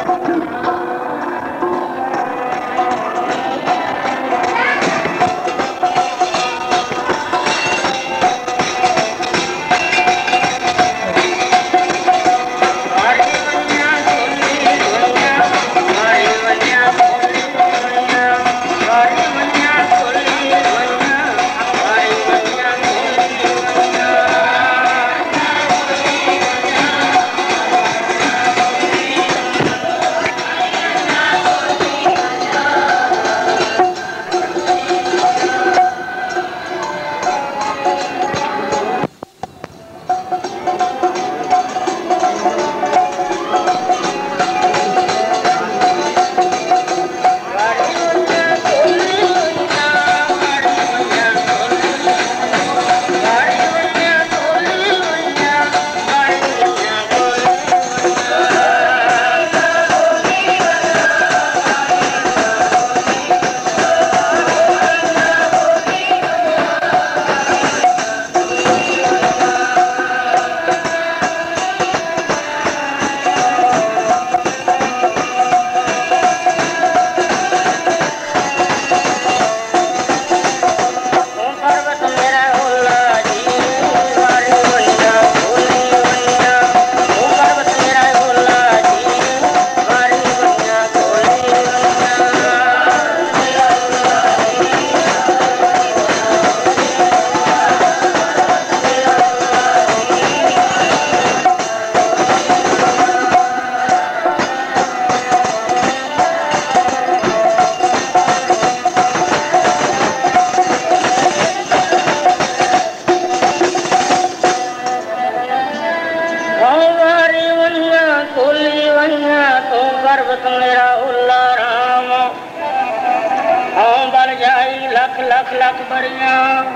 लख लख बड़िया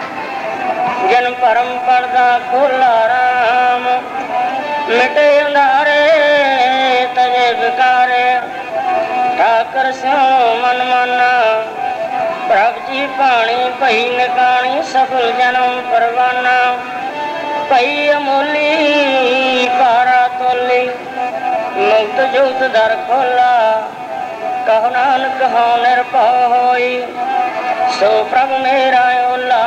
जन परम पर्दा खोला राम मिटे अंधारे तजे विकारे ठाकर सो मन माना प्रभ जी पानी पही निकाणी सफल जन्म परवाना पही अमोली पारा तोली मुक्त जुक्त दर खोला कहो नानक हो निर्भव होई सो प्रभु मेरा ओला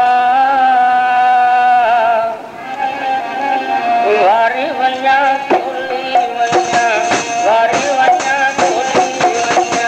वारी वन्या खोली वन्या वारी वन्या खोली वन्या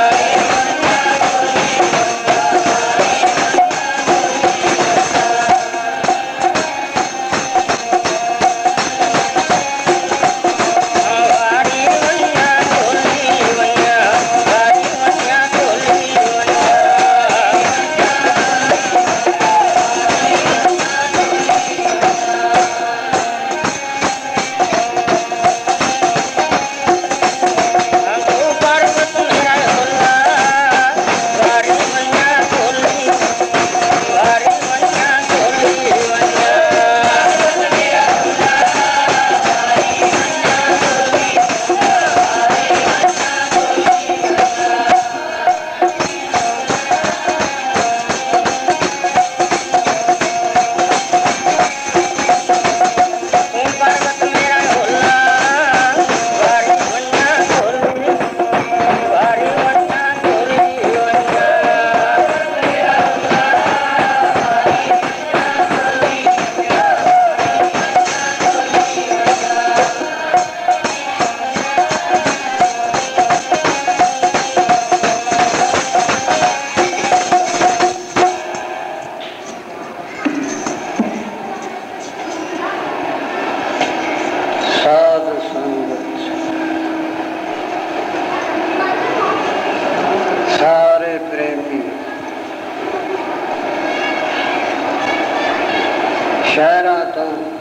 शहरां तो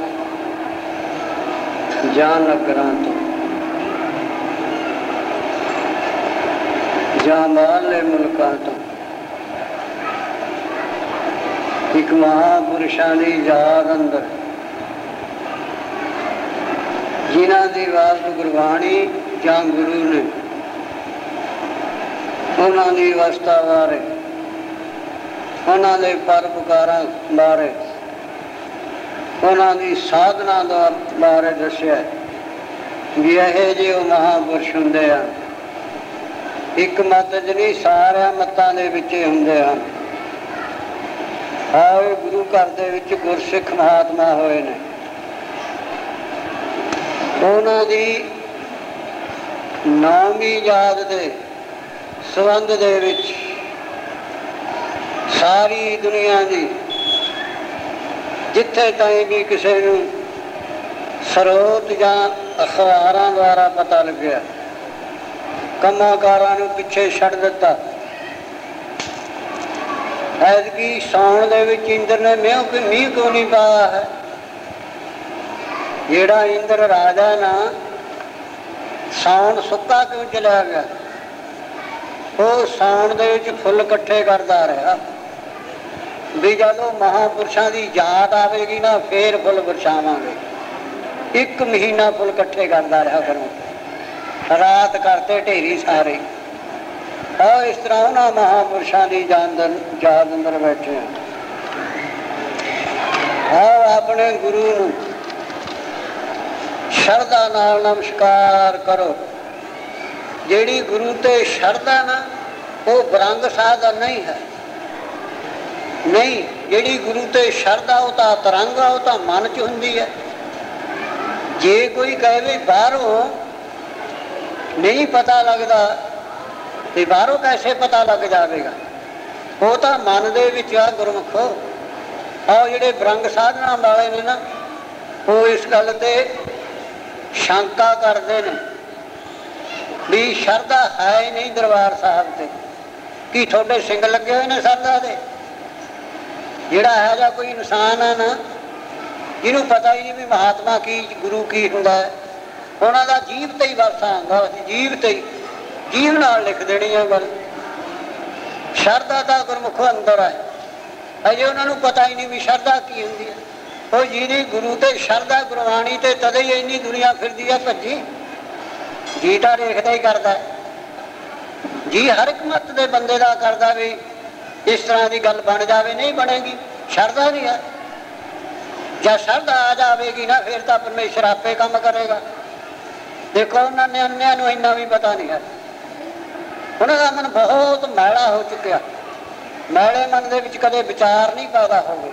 जां नगरां तो जां बाहरले मुल्कां तो एक महापुरुषां दी याद अंदर जिन्हां दी वात गुरबाणी जां गुरु ने उन्हां दी अवस्था बारे उन्हां दे परोपकारां बारे उन्होंने साधना बारे दसिया भी यह जो महापुरुष होंगे ਇੱਕ ਮੱਤ 'ਚ ਨਹੀਂ, ਸਾਰਿਆਂ ਮੱਤਾਂ ਦੇ ਵਿੱਚ ਹੀ ਹੁੰਦੇ ਹਨ। ਆਏ ਗੁਰੂ ਘਰ ਦੇ ਵਿੱਚ ਗੁਰਸਿੱਖ ਮਹਾਤਮਾ ਹੋਏ ਨੇ, ਉਹਨਾਂ ਦੀ ਨੌਵੀਂ ਯਾਦ ਦੇ ਸੰਬੰਧ ਦੇ ਵਿੱਚ ਸਾਰੀ ਦੁਨੀਆ ਦੀ ਜਿੱਥੇ ਤਾਈਂ ਵੀ ਕਿਸੇ ਨੂੰ ਸਰੋਤ ਜਾਂ ਅਖਬਾਰਾਂ ਦੁਆਰਾ ਪਤਾ ਲੱਗਿਆ, ਕੰਮਾਂ-ਕਾਰਾਂ ਨੂੰ ਪਿੱਛੇ ਛੱਡ ਦਿੱਤਾ। ਐਤਕੀ ਸਾਉਣ ਦੇ ਵਿੱਚ ਇੰਦਰ ਨੇ ਮੀਂਹ ਕਿਉਂ ਨਹੀਂ ਪਾਇਆ ਹੈ? ਜਿਹੜਾ ਇੰਦਰ ਰਾਜਾ ਨਾ, ਸਾਉਣ ਸੁੱਕਾ ਕਿਉਂ ਚਲਿਆ ਗਿਆ? ਉਹ ਸਾਉਣ ਦੇ ਵਿੱਚ ਫੁੱਲ ਇਕੱਠੇ ਕਰਦਾ ਰਿਹਾ ਵੀ ਜਦੋਂ ਮਹਾਂਪੁਰਸ਼ਾਂ ਦੀ ਯਾਦ ਆਵੇਗੀ ਨਾ ਫੇਰ ਫੁੱਲ ਵਰਛਾਵਾਂਗੇ। 1 ਮਹੀਨਾ ਫੁੱਲ ਇਕੱਠੇ ਕਰਦਾ ਰਿਹਾ ਘਰੋਂ, ਰਾਤ ਕਰਤੇ ਢੇਰੀ ਸਾਰੇ। ਆਹ ਇਸ ਤਰ੍ਹਾਂ ਉਹਨਾਂ ਮਹਾਂਪੁਰਸ਼ਾਂ ਦੀ ਯਾਦ ਅੰਦਰ ਬੈਠੇ ਆਹ ਆਪਣੇ ਗੁਰੂ ਨੂੰ ਸ਼ਰਧਾ ਨਾਲ ਨਮਸਕਾਰ ਕਰੋ। ਜਿਹੜੀ ਗੁਰੂ ਤੇ ਸ਼ਰਧਾ ਨਾ, ਉਹ ਬਰੰਗ ਸਾਧਨ ਨਹੀਂ ਹੈ। ਨਹੀਂ, ਜਿਹੜੀ ਗੁਰੂ ਤੇ ਸ਼ਰਧਾ ਉਹ ਤਾਂ ਤਰੰਗ ਆ, ਉਹ ਤਾਂ ਮਨ 'ਚ ਹੁੰਦੀ ਹੈ। ਜੇ ਕੋਈ ਕਹੇ ਵੀ ਬਾਹਰੋਂ ਨਹੀਂ ਪਤਾ ਲੱਗਦਾ ਤੇ ਬਾਹਰੋਂ ਕੈਸੇ ਪਤਾ ਲੱਗ ਜਾਵੇਗਾ? ਉਹ ਤਾਂ ਮਨ ਦੇ ਵਿੱਚ ਆ ਗੁਰਮੁਖੋ। ਆਹ ਜਿਹੜੇ ਬਰੰਗ ਸਾਧਨਾ ਵਾਲੇ ਨੇ ਨਾ, ਉਹ ਇਸ ਗੱਲ ਤੇ ਸ਼ੰਕਾ ਕਰਦੇ ਨੇ ਵੀ ਸ਼ਰਧਾ ਹੈ ਹੀ ਨਹੀਂ ਦਰਬਾਰ ਸਾਹਿਬ ਤੇ। ਕੀ ਤੁਹਾਡੇ ਸਿੰਘ ਲੱਗੇ ਹੋਏ ਨੇ ਸ਼ਰਧਾ ਦੇ? ਜਿਹੜਾ ਇਹੋ ਜਿਹਾ ਕੋਈ ਇਨਸਾਨ ਹੈ ਨਾ, ਜਿਹਨੂੰ ਪਤਾ ਹੀ ਨਹੀਂ ਵੀ ਮਹਾਤਮਾ ਕੀ, ਗੁਰੂ ਕੀ ਹੁੰਦਾ ਹੈ, ਉਹਨਾਂ ਦਾ ਜੀਵ ਤੇ ਹੀ ਵਰਸਾ ਆਉਂਦਾ। ਜੀਵ ਤੇ ਹੀ, ਜੀਵ ਨਾਲ ਲਿਖ ਦੇਣੀ ਹੈ ਗੱਲ। ਸ਼ਰਧਾ ਤਾਂ ਗੁਰਮੁਖੋ ਅੰਦਰ ਹੈ, ਅਜੇ ਉਹਨਾਂ ਨੂੰ ਪਤਾ ਹੀ ਨਹੀਂ ਵੀ ਸ਼ਰਧਾ ਕੀ ਹੁੰਦੀ ਹੈ। ਉਹ ਜਿਹਦੀ ਗੁਰੂ ਤੇ ਸ਼ਰਧਾ, ਗੁਰਬਾਣੀ ਤੇ ਤਦੇ ਹੀ ਇੰਨੀ ਦੁਨੀਆ ਫਿਰਦੀ ਹੈ ਭੱਜੀ। ਜੀ ਤਾਂ ਦੇਖਦਾ ਹੀ ਕਰਦਾ, ਜੀ ਹਰ ਇੱਕ ਮੱਤ ਦੇ ਬੰਦੇ ਦਾ ਕਰਦਾ ਵੀ ਇਸ ਤਰ੍ਹਾਂ ਦੀ ਗੱਲ ਬਣ ਜਾਵੇ। ਨਹੀਂ ਬਣੇਗੀ, ਸ਼ਰਧਾ ਨਹੀਂ ਹੈ। ਜਦ ਸ਼ਰਧਾ ਆ ਜਾਵੇਗੀ ਨਾ, ਫਿਰ ਤਾਂ ਪਰਮੇਸ਼ਰ ਆਪੇ ਕੰਮ ਕਰੇਗਾ। ਦੇਖੋ ਉਹਨਾਂ ਨੇ ਅੰਨਿਆਂ ਨੂੰ ਇੰਨਾ ਵੀ ਪਤਾ ਨਹੀਂ ਹੈ। ਉਹਨਾਂ ਦਾ ਮਨ ਬਹੁਤ ਮੈਲਾ ਹੋ ਚੁੱਕਿਆ। ਮੈਲੇ ਮਨ ਦੇ ਵਿੱਚ ਕਦੇ ਵਿਚਾਰ ਨਹੀਂ ਪੈਦਾ ਹੋਵੇ।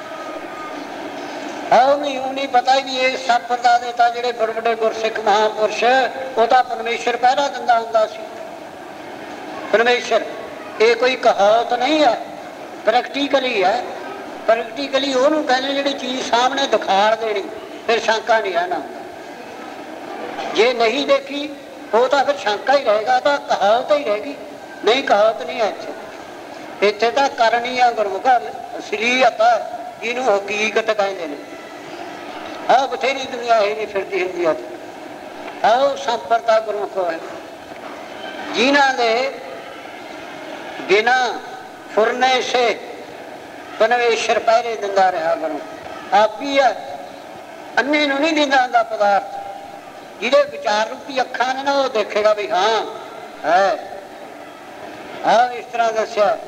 ਉਹਨੂੰ ਨਹੀਂ ਪਤਾ ਵੀ ਇਹ ਸੰਪਰਦਾ ਦੇ ਤਾਂ ਜਿਹੜੇ ਬੜੇ ਵੱਡੇ ਗੁਰਸਿੱਖ ਮਹਾਂਪੁਰਸ਼, ਉਹ ਤਾਂ ਪਰਮੇਸ਼ਰ ਪਹਿਰਾ ਦਿੰਦਾ ਹੁੰਦਾ ਸੀ। ਪਰਮੇਸ਼ਰ ਇਹ ਕੋਈ ਕਹਾਵਤ ਨਹੀਂ ਹੈ, ਪ੍ਰੈਕਟੀਕਲੀ ਹੈ। ਪ੍ਰੈਕਟੀਕਲੀ ਉਹਨੂੰ ਕਹਿੰਦੇ ਜਿਹੜੀ ਚੀਜ਼ ਸਾਹਮਣੇ ਦਿਖਾੜ ਦੇਣੀ, ਫਿਰ ਸ਼ੰਕਾ ਨਹੀਂ ਰਹਿਣਾ। ਜੇ ਨਹੀਂ ਦੇਖੀ ਉਹ ਤਾਂ ਫਿਰ ਸ਼ੰਕਾ ਹੀ ਰਹੇਗਾ, ਤਾਂ ਕਹਾਵਤ ਹੀ ਰਹੇਗੀ। ਨਹੀਂ, ਕਹਾਵਤ ਨਹੀਂ ਹੈ ਇੱਥੇ। ਇੱਥੇ ਤਾਂ ਕਰਨੀ ਆ ਗੁਰਮੁਖਾ, ਅਸਲੀਅਤ ਜਿਹਨੂੰ ਹਕੀਕਤ ਕਹਿੰਦੇ ਨੇ। ਆਹ ਬਥੇਰੀ ਦੁਨੀਆ ਇਹ ਨਹੀਂ ਫਿਰਦੀ ਹੁੰਦੀ ਆ। ਆਹ ਸੰਪਰਦਾ ਗੁਰਮੁਖ ਹੈ, ਜਿਨ੍ਹਾਂ ਦੇ ਬਿਨਾ ਫੁਰਨੇ ਸੇ ਪਰਮੇਸ਼ਰ ਪਹਿਰੇ ਦਿੰਦਾ ਰਿਹਾ ਗੁਰੂ। ਆਪ ਹੀ ਹੈ, ਅੰਨੇ ਨੂੰ ਨਹੀਂ ਦਿੰਦਾ ਹੁੰਦਾ ਪਦਾਰਥ। ਜਿਹਦੇ ਵਿਚਾਰ ਰੂਪੀ ਅੱਖਾਂ ਨੇ ਨਾ, ਉਹ ਦੇਖੇਗਾ ਵੀ ਹਾਂ ਹੈ। ਆਹ ਇਸ ਤਰ੍ਹਾਂ ਦੱਸਿਆ।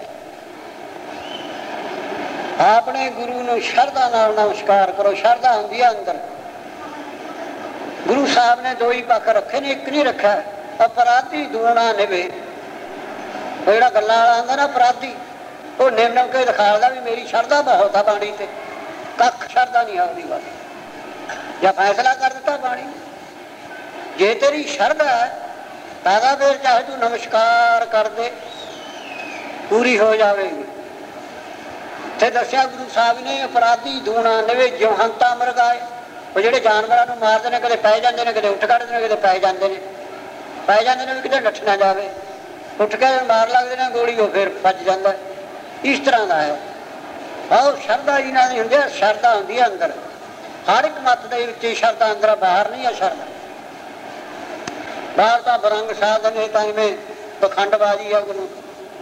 ਆਪਣੇ ਗੁਰੂ ਨੂੰ ਸ਼ਰਧਾ ਨਾਲ ਨਮਸਕਾਰ ਕਰੋ। ਸ਼ਰਧਾ ਹੁੰਦੀ ਹੈ ਅੰਦਰ। ਗੁਰੂ ਸਾਹਿਬ ਨੇ 2 ਹੀ ਪੱਖ ਰੱਖੇ ਨੇ, ਇੱਕ ਨਹੀਂ ਰੱਖਿਆ। ਅਪਰਾਧੀ ਦੂਣਾ ਨਿਵੇ। ਉਹ ਜਿਹੜਾ ਗੱਲਾਂ ਵਾਲਾ ਹੁੰਦਾ ਨਾ ਅਪਰਾਧੀ, ਉਹ ਨਿਮ ਨਿਮ ਕੇ ਦਿਖਾਉਂਦਾ ਵੀ ਮੇਰੀ ਸ਼ਰਧਾ ਬਹੁਤ ਆ ਬਾਣੀ ਤੇ। ਕੱਖ ਸ਼ਰਧਾ ਨਹੀਂ ਆਉਂਦੀ ਬਸ। ਜਾਂ ਫੈਸਲਾ ਕਰ ਦਿੱਤਾ ਬਾਣੀ। ਜੇ ਤੇਰੀ ਸ਼ਰਧਾ ਹੈ ਤਾਂ ਫਿਰ ਚਾਹੇ ਤੂੰ ਨਮਸਕਾਰ ਕਰ ਦੇ, ਪੂਰੀ ਹੋ ਜਾਵੇਗੀ। ਇੱਥੇ ਦੱਸਿਆ ਗੁਰੂ ਸਾਹਿਬ ਨੇ, ਅਪਰਾਧੀ ਦੂਣਾ ਨਿਵੇ ਜਿਉ ਹੰਤਾ ਮਰਗਾਏ। ਉਹ ਜਿਹੜੇ ਜਾਨਵਰਾਂ ਨੂੰ ਮਾਰਦੇ ਨੇ, ਕਦੇ ਪੈ ਜਾਂਦੇ ਨੇ, ਕਦੇ ਉੱਠ ਕੱਢਦੇ ਨੇ, ਕਦੇ ਪੈ ਜਾਂਦੇ ਨੇ। ਪੈ ਜਾਂਦੇ ਨੇ ਵੀ ਕਿਤੇ ਨੱਠ ਨਾ ਜਾਵੇ, ਉੱਠ ਕੇ ਮਾਰ ਲੱਗਦੇ ਨੇ ਗੋਲੀ, ਉਹ ਫਿਰ ਭੱਜ ਜਾਂਦਾ। ਇਸ ਤਰ੍ਹਾਂ ਦਾ ਹੈ। ਆਹ ਸ਼ਰਧਾ ਜਿਹਨਾਂ ਦੀ ਹੁੰਦੀ ਹੈ, ਸ਼ਰਧਾ ਹੁੰਦੀ ਹੈ ਅੰਦਰ। ਹਰ ਇੱਕ ਮੱਤ ਦੇ ਵਿੱਚ ਸ਼ਰਧਾ ਅੰਦਰ, ਬਾਹਰ ਨਹੀਂ ਹੈ ਸ਼ਰਧਾ। ਬਾਹਰ ਤਾਂ ਬਰੰਗ ਸਾਧਨ ਹੈ, ਤਾਂ ਇਵੇਂ ਪਖੰਡਬਾਜ਼ੀ ਆ। ਗੁਰੂ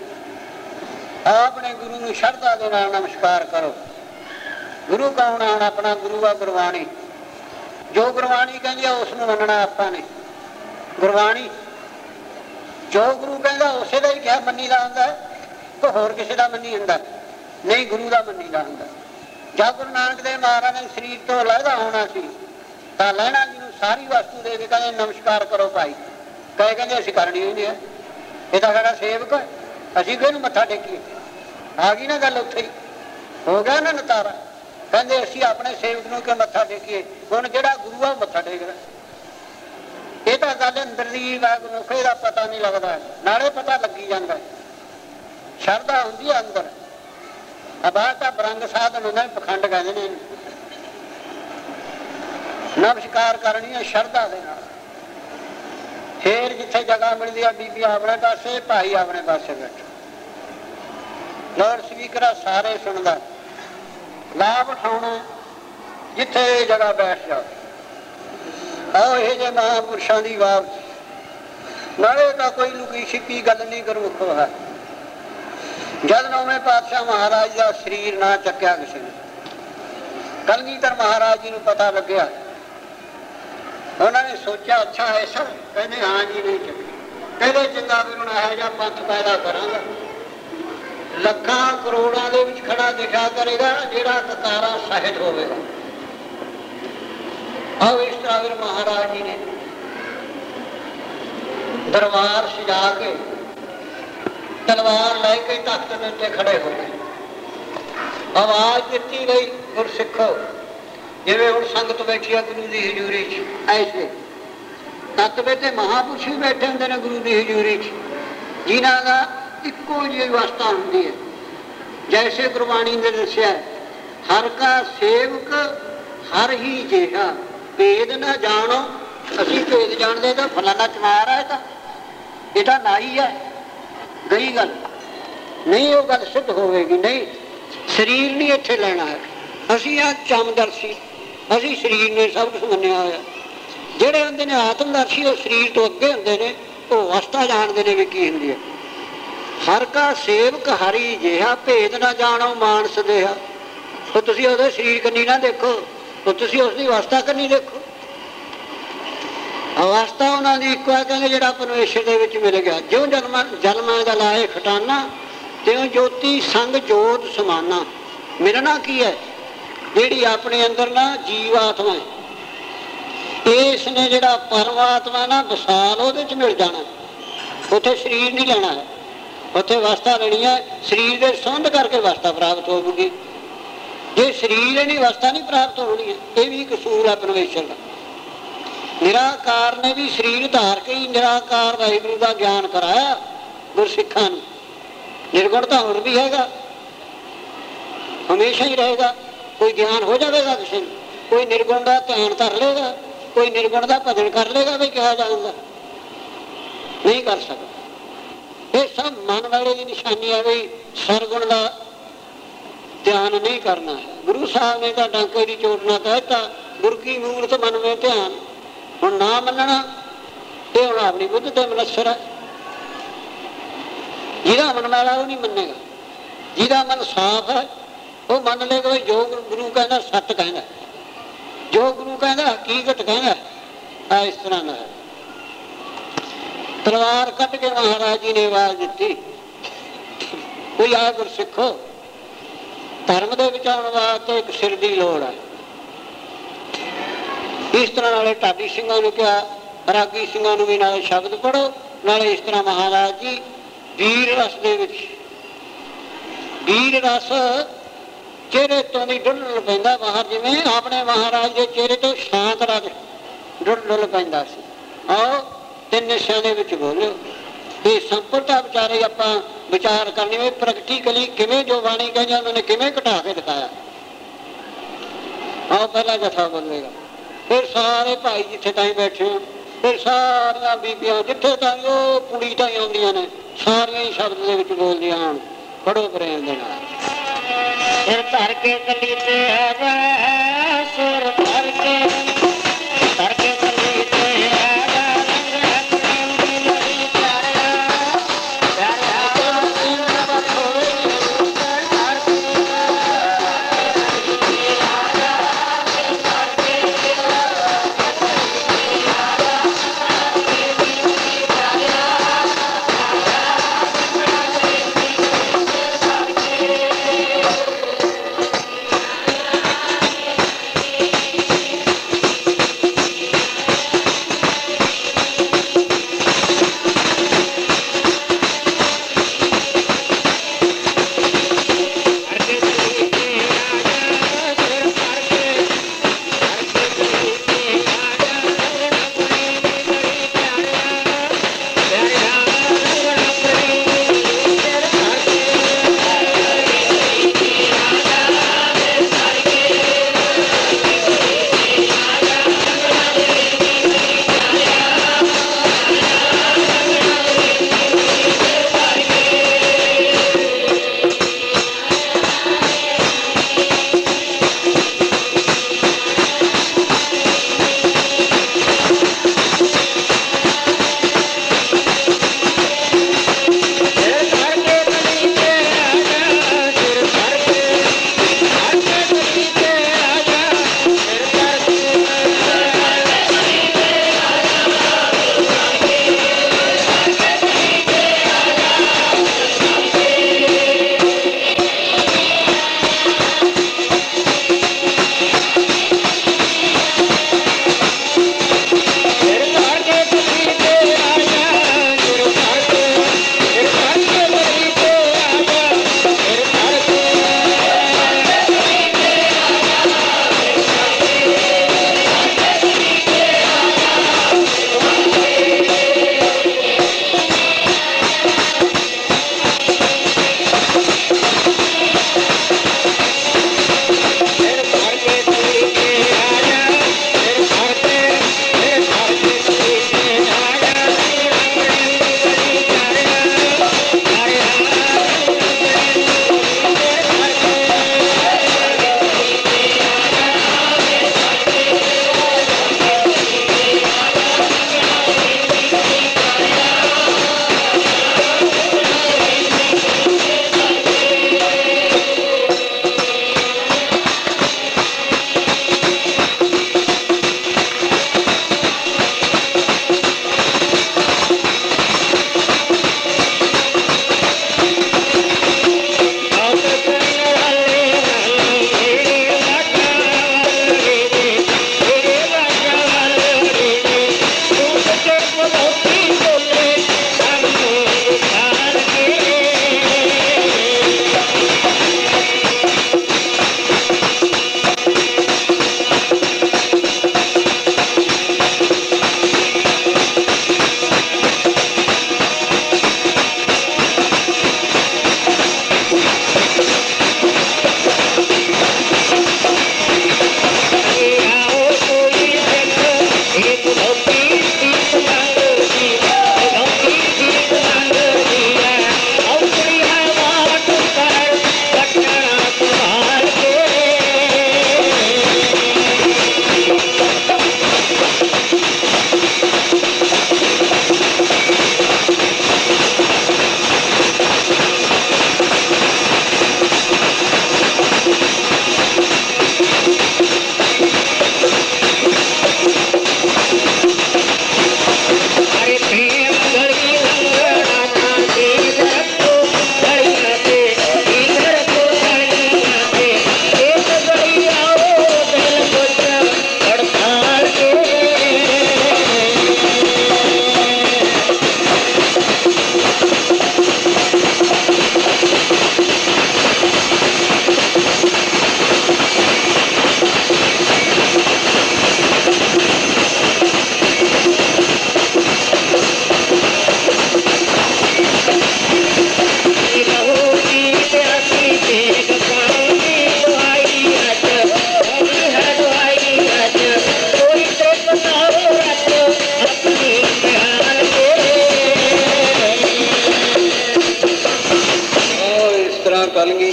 ਆਪਣੇ ਗੁਰੂ ਨੂੰ ਸ਼ਰਧਾ ਦੇ ਨਾਲ ਨਮਸਕਾਰ ਕਰੋ। ਗੁਰੂ ਕੌਣ ਆਉਣ? ਆਪਣਾ ਗੁਰੂ ਆ ਗੁਰਬਾਣੀ। ਜੋ ਗੁਰਬਾਣੀ ਕਹਿੰਦੀ ਆ ਉਸ ਨੂੰ ਮੰਨਣਾ ਆਪਾਂ ਨੇ। ਗੁਰਬਾਣੀ ਜੋ ਗੁਰੂ ਕਹਿੰਦਾ ਉਸੇ ਦਾ ਹੀ ਕਿਹਾ ਮੰਨੀਦਾ ਹੁੰਦਾ, ਕਿ ਹੋਰ ਕਿਸੇ ਦਾ ਮੰਨੀ ਹੁੰਦਾ ਨਹੀਂ, ਗੁਰੂ ਦਾ ਮੰਨੀਦਾ ਹੁੰਦਾ। ਜਾਂ ਗੁਰੂ ਨਾਨਕ ਦੇਵ ਮਹਾਰਾਜ ਨੇ ਸਰੀਰ ਤੋਂ ਲਹਿਦਾ ਹੋਣਾ ਸੀ ਤਾਂ ਲਹਿਣਾ ਜੀ ਨੂੰ ਸਾਰੀ ਵਸਤੂ ਦੇ ਕੇ ਕਹਿੰਦੇ ਨਮਸਕਾਰ ਕਰੋ ਭਾਈ। ਕਹਿੰਦੇ ਅਸੀਂ ਕਰਨੀ ਹੀ ਨਹੀਂ ਹੈ। ਇਹ ਤਾਂ ਸਾਡਾ ਸੇਵਕ ਹੈ, ਅਸੀਂ ਕਿਹਨੂੰ ਮੱਥਾ ਟੇਕੀਏ? ਆ ਗਈ ਨਾ ਗੱਲ, ਉੱਥੇ ਹੀ ਹੋ ਗਿਆ ਨਾ ਨਤਾਰਾ। ਕਹਿੰਦੇ ਅਸੀਂ ਆਪਣੇ ਸੇਵਕ ਨੂੰ ਕਿਉਂ ਮੱਥਾ ਟੇਕੀਏ? ਹੁਣ ਜਿਹੜਾ ਗੁਰੂ ਆ ਉਹ ਮੱਥਾ ਟੇਕਦਾ। ਇਹ ਤਾਂ ਗੱਲ ਅੰਦਰ ਦੀ ਮਨੁੱਖ ਦਾ ਪਤਾ ਨਹੀਂ ਲੱਗਦਾ, ਨਾਲੇ ਪਤਾ ਲੱਗੀ ਜਾਂਦਾ। ਸ਼ਰਧਾ ਹੁੰਦੀ ਹੈ ਅੰਦਰ, ਬਾਹਰ ਤਾਂ ਬਰੰਗ ਸਾਧਨ ਹੁੰਦਾ, ਪਖੰਡ ਕਹਿੰਦੇ ਨੇ। ਨਮਸਕਾਰ ਕਰਨੀ ਹੈ ਸ਼ਰਧਾ ਦੇ ਨਾਲ। ਫੇਰ ਜਿੱਥੇ ਜਗ੍ਹਾ ਮਿਲਦੀ ਆ, ਬੀਬੀਆਂ ਆਪਣੇ ਪਾਸੇ, ਭਾਈ ਆਪਣੇ ਪਾਸੇ ਬੈਠੋ। ਲਾਊਡ ਸਪੀਕਰ ਸਾਰੇ ਸੁਣਦਾ, ਲਾਭ ਉਠਾਉਣਾ, ਜਿੱਥੇ ਜਗ੍ਹਾ ਬੈਠ ਜਾਓ। ਆਓ ਇਹ ਜਿਹੇ ਮਹਾਂਪੁਰਸ਼ਾਂ ਦੀ ਵਾਪਸ। ਨਾਲੇ ਤਾਂ ਕੋਈ ਲੁਕੀ ਛਿਪੀ ਗੱਲ ਨਹੀਂ ਗੁਰਮੁਖੋ ਹੈ। ਜਦ ਨੌਵੇਂ ਪਾਤਸ਼ਾਹ ਮਹਾਰਾਜ ਦਾ ਸਰੀਰ ਨਾ ਚੱਕਿਆ ਕਿਸੇ ਨੇ, ਕਲਗੀਧਰ ਮਹਾਰਾਜ ਜੀ ਨੂੰ ਪਤਾ ਲੱਗਿਆ। ਉਹਨਾਂ ਨੇ ਸੋਚਿਆ ਅੱਛਾ ਹੈ ਸਰ, ਕਹਿੰਦੇ ਹਾਂ ਜੀ ਨਹੀਂ ਚੱਕਿਆ। ਕਹਿੰਦੇ ਚੰਗਾ ਵੀ ਹੁਣ ਇਹੋ ਜਿਹਾ ਪੰਥ ਪੈਦਾ ਕਰਾਂਗਾ, ਲੱਖਾਂ ਕਰੋੜਾਂ ਦੇ ਵਿੱਚ ਖੜਾ ਦਿਖਿਆ ਕਰੇਗਾ, ਜਿਹੜਾ ਕਕਾਰਾਂ ਸਹਿਜ ਹੋਵੇਗਾ। ਆਓ ਇਸ ਤਰ੍ਹਾਂ ਫਿਰ ਮਹਾਰਾਜ ਜੀ ਨੇ ਦਰਬਾਰ ਸਜਾ ਕੇ ਤਲਵਾਰ ਲੈ ਕੇ ਤਖਤ ਦੇ ਉੱਤੇ ਖੜੇ ਹੋ ਗਏ। ਆਵਾਜ਼ ਦਿੱਤੀ ਗਈ, ਗੁਰਸਿੱਖੋ, ਜਿਵੇਂ ਹੁਣ ਸੰਗਤ ਬੈਠੀ ਆ ਗੁਰੂ ਦੀ ਹਜ਼ੂਰੀ 'ਚ, ਐਸੇ ਤਤਵੇ ਤੇ ਮਹਾਂਪੁਰਸ਼ ਵੀ ਬੈਠੇ ਹੁੰਦੇ ਨੇ ਗੁਰੂ ਦੀ ਹਜ਼ੂਰੀ 'ਚ, ਜਿਨ੍ਹਾਂ ਦਾ ਇੱਕੋ ਜਿਹੀ ਅਵਸਥਾ ਹੁੰਦੀ ਹੈ। ਜੈਸੇ ਗੁਰਬਾਣੀ ਨੇ ਦੱਸਿਆ, ਹਰ ਕਾ ਸੇਵਕ ਹਰ ਹੀ ਜਿਹਾ, ਭੇਦ ਨਾ ਜਾਣੋ। ਅਸੀਂ ਭੇਦ ਜਾਣਦੇ ਤਾਂ ਫਲਾਣਾ ਚਮਾਰ ਹੈ, ਤਾਂ ਇਹ ਤਾਂ ਨਾਈ ਹੈ। ਗਈ ਗੱਲ ਨਹੀਂ, ਉਹ ਗੱਲ ਸਿੱਧ ਹੋਵੇਗੀ ਨਹੀਂ। ਸਰੀਰ ਨਹੀਂ ਇੱਥੇ ਲੈਣਾ ਹੈ। ਅਸੀਂ ਆ ਚਮਦਰਸ਼ੀ, ਅਸੀਂ ਸਰੀਰ ਨੇ ਸਭ ਕੁਛ ਮੰਨਿਆ ਹੋਇਆ। ਜਿਹੜੇ ਹੁੰਦੇ ਨੇ ਆਤਮਦਰਸ਼ੀ, ਉਹ ਸਰੀਰ ਤੋਂ ਅੱਗੇ ਹੁੰਦੇ ਨੇ, ਉਹ ਅਵਸਥਾ ਜਾਣਦੇ ਨੇ ਵੀ ਕੀ ਹੁੰਦੀ ਹੈ। ਹਰ ਕਾ ਸੇਵਕ ਹਰੀ ਜਿਹਾ, ਭੇਦ ਨਾ ਜਾਣੋ ਮਾਨਸ ਦੇਹਾ। ਉਹ ਤੁਸੀਂ ਉਹਦੇ ਸਰੀਰ ਕੰਨੀ ਨਾ ਦੇਖੋ, ਉਹ ਤੁਸੀਂ ਉਸਦੀ ਅਵਸਥਾ ਕੰਨੀ ਦੇਖੋ। ਅਵਸਥਾ ਉਹਨਾਂ ਦੀ ਇੱਕੋ ਹੈ, ਕਹਿੰਦੇ ਜਿਹੜਾ ਪਰਮੇਸ਼ਰ ਦੇ ਵਿੱਚ ਮਿਲ ਗਿਆ। ਜਿਉਂ ਜਨਮਾਂ ਦਾ ਲਾਏ ਖਟਾਨਾ, ਤਿਉਂ ਜੋਤੀ ਸੰਗ ਜੋਤ ਸਮਾਨਾ। ਮਿਲਣਾ ਕੀ ਹੈ? ਜਿਹੜੀ ਆਪਣੇ ਅੰਦਰ ਨਾ ਜੀਵ ਆਤਮਾ ਹੈ, ਇਸ ਨੇ ਜਿਹੜਾ ਪਰਮਾਤਮਾ ਨਾ ਵਿਸਾਲ, ਉਹਦੇ 'ਚ ਮਿਲ ਜਾਣਾ। ਉੱਥੇ ਸਰੀਰ ਨਹੀਂ ਲੈਣਾ ਹੈ, ਉੱਥੇ ਅਵਸਥਾ ਲੈਣੀ ਹੈ। ਸਰੀਰ ਦੇ ਸੰਬੰਧ ਕਰਕੇ ਅਵਸਥਾ ਪ੍ਰਾਪਤ ਹੋਵੇਗੀ। ਜੇ ਸਰੀਰ ਨਹੀਂ, ਅਵਸਥਾ ਨਹੀਂ ਪ੍ਰਾਪਤ ਹੋਣੀ ਹੈ। ਇਹ ਵੀ ਕਸੂਰ ਹੈ ਪਰਮੇਸ਼ਰ ਦਾ। ਨਿਰਾਕਾਰ ਨੇ ਵੀ ਸਰੀਰ ਧਾਰ ਕੇ ਹੀ ਨਿਰਾਕਾਰ ਵਾਹਿਗੁਰੂ ਦਾ ਗਿਆਨ ਕਰਾਇਆ ਗੁਰਸਿੱਖਾਂ ਨੂੰ। ਨਿਰਗੁਣ ਤਾਂ ਹੁਣ ਵੀ ਹੈਗਾ, ਹਮੇਸ਼ਾ ਹੀ ਰਹੇਗਾ। ਕੋਈ ਗਿਆਨ ਹੋ ਜਾਵੇਗਾ ਕਿਸੇ ਨੂੰ, ਕੋਈ ਨਿਰਗੁਣ ਦਾ ਧਿਆਨ ਧਰ ਲੇਗਾ, ਕੋਈ ਨਿਰਗੁਣ ਦਾ ਭਜਨ ਕਰ ਲੇਗਾ ਵੀ ਕਿਹਾ ਜਾਂਦਾ, ਨਹੀਂ ਕਰ ਸਕਦਾ। ਇਹ ਸਭ ਮਨ ਵਾਲੇ ਦੀ ਨਿਸ਼ਾਨੀ ਹੈ ਵੀ ਸਰਗੁਣ ਦਾ ਧਿਆਨ ਨਹੀਂ ਕਰਨਾ ਹੈ। ਗੁਰੂ ਸਾਹਿਬ ਨੇ ਤਾਂ ਡਾਂਕੇ ਦੀ ਚੋਟ ਨਾ ਕਹਿਤਾ, ਗੁਰ ਕੀ ਮੂਰਤ ਮਨ ਮੇ ਧਿਆਨ। ਹੁਣ ਨਾ ਮੰਨਣਾ ਇਹ ਹੁਣ ਆਪਣੀ ਬੁੱਧ ਤੇ ਮਨਸਰ ਹੈ। ਜਿਹਦਾ ਮਨ ਮੈਲਾ ਉਹ ਨਹੀਂ ਮੰਨੇਗਾ, ਜਿਹਦਾ ਮਨ ਸਾਫ਼ ਹੈ ਉਹ ਮੰਨ ਲੇਗਾ ਵੀ ਜੋ ਗੁਰੂ ਕਹਿੰਦਾ ਸੱਚ ਕਹਿੰਦਾ, ਜੋ ਗੁਰੂ ਕਹਿੰਦਾ ਹਕੀਕਤ ਕਹਿੰਦਾ। ਆ ਇਸ ਤਰ੍ਹਾਂ ਦਾ ਹੈ। ਤਲਵਾਰ ਕੱਢ ਕੇ ਮਹਾਰਾਜ ਜੀ ਨੇ ਆਵਾਜ਼ ਦਿੱਤੀ, ਕੋਈ ਆ ਗੁਰਸਿੱਖੋ, ਧਰਮ ਦੇ ਵਿੱਚ ਆਉਣ ਵਾਸਤੇ ਇੱਕ ਸਿਰ ਦੀ ਲੋੜ ਹੈ। ਇਸ ਤਰ੍ਹਾਂ ਨਾਲੇ ਢਾਡੀ ਸਿੰਘਾਂ ਨੂੰ ਕਿਹਾ, ਰਾਗੀ ਸਿੰਘਾਂ ਨੂੰ ਵੀ ਨਾਲੇ ਸ਼ਬਦ ਪੜ੍ਹੋ, ਨਾਲੇ ਇਸ ਤਰ੍ਹਾਂ ਮਹਾਰਾਜ ਜੀ ਵੀਰ ਰਸ ਦੇ ਵਿੱਚ, ਵੀਰ ਰਸ ਚਿਹਰੇ ਤੋਂ ਨਹੀਂ ਡੁੱਲ ਪੈਂਦਾ ਬਾਹਰ, ਜਿਵੇਂ ਆਪਣੇ ਮਹਾਰਾਜ ਦੇ ਚਿਹਰੇ ਤੋਂ ਸ਼ਾਂਤ ਰਸ ਡੁੱਲ ਪੈਂਦਾ ਸੀ। ਆਓ ਤਿੰਨ ਨਿਸ਼ਿਆਂ ਦੇ ਵਿੱਚ ਬੋਲਿਓ। ਇਹ ਸੰਪਰਦਾ ਵਿਚਾਰੇ ਆਪਾਂ ਵਿਚਾਰ ਕਰਨੀ ਹੋਵੇ, ਪ੍ਰੈਕਟੀਕਲੀ ਕਿਵੇਂ ਜੋ ਬਾਣੀ ਕਹਿੰਦੇ ਉਹਨਾਂ ਨੇ ਕਿਵੇਂ ਘਟਾ ਕੇ ਦਿਖਾਇਆ। ਆਓ ਪਹਿਲਾਂ ਜਥਾ ਬੋਲੇਗਾ, ਫਿਰ ਸਾਰੇ ਭਾਈ ਜਿੱਥੇ ਤਾਈਂ ਬੈਠੇ ਹੋ, ਫਿਰ ਸਾਰੀਆਂ ਬੀਬੀਆਂ ਜਿੱਥੇ ਤਾਈਂ ਉਹ ਕੁੜੀ ਤਾਈਂ ਆਉਂਦੀਆਂ ਨੇ, ਸਾਰੀਆਂ ਹੀ ਸ਼ਬਦ ਦੇ ਵਿੱਚ ਬੋਲਦੀਆਂ ਹਨ। ਪੜੋ ਪ੍ਰੇਮ ਦੇ ਨਾਲ। ਸਿਰ ਧਰ ਕੇ ਕਲੀ ਤੇ ਹੈਗਾ, ਸਿਰ ਧਰ ਕੇ ਕਲੀ ਤੇ ਹੈਗਾ,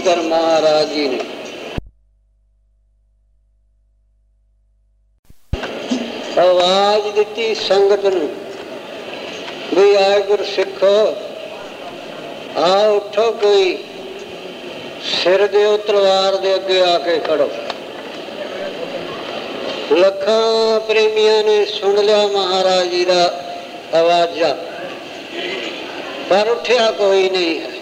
ਕਰ ਮਹਾਰਾਜ ਜੀ ਨੇ। ਆਵਾਜ਼ ਦਿੱਤੀ ਸੰਗਤ ਨੂੰ ਵੀ ਆਏ ਗੁਰਸਿੱਖੋ, ਆ ਉੱਠੋ, ਕੋਈ ਸਿਰ ਦਿਓ ਤਲਵਾਰ ਦੇ ਅੱਗੇ ਆ ਕੇ ਖੜੋ। ਲੱਖਾਂ ਪ੍ਰੇਮੀਆਂ ਨੇ ਸੁਣ ਲਿਆ ਮਹਾਰਾਜ ਜੀ ਦਾ ਆਵਾਜ਼ਾਂ, ਪਰ ਉੱਠਿਆ ਕੋਈ ਨਹੀਂ ਹੈ।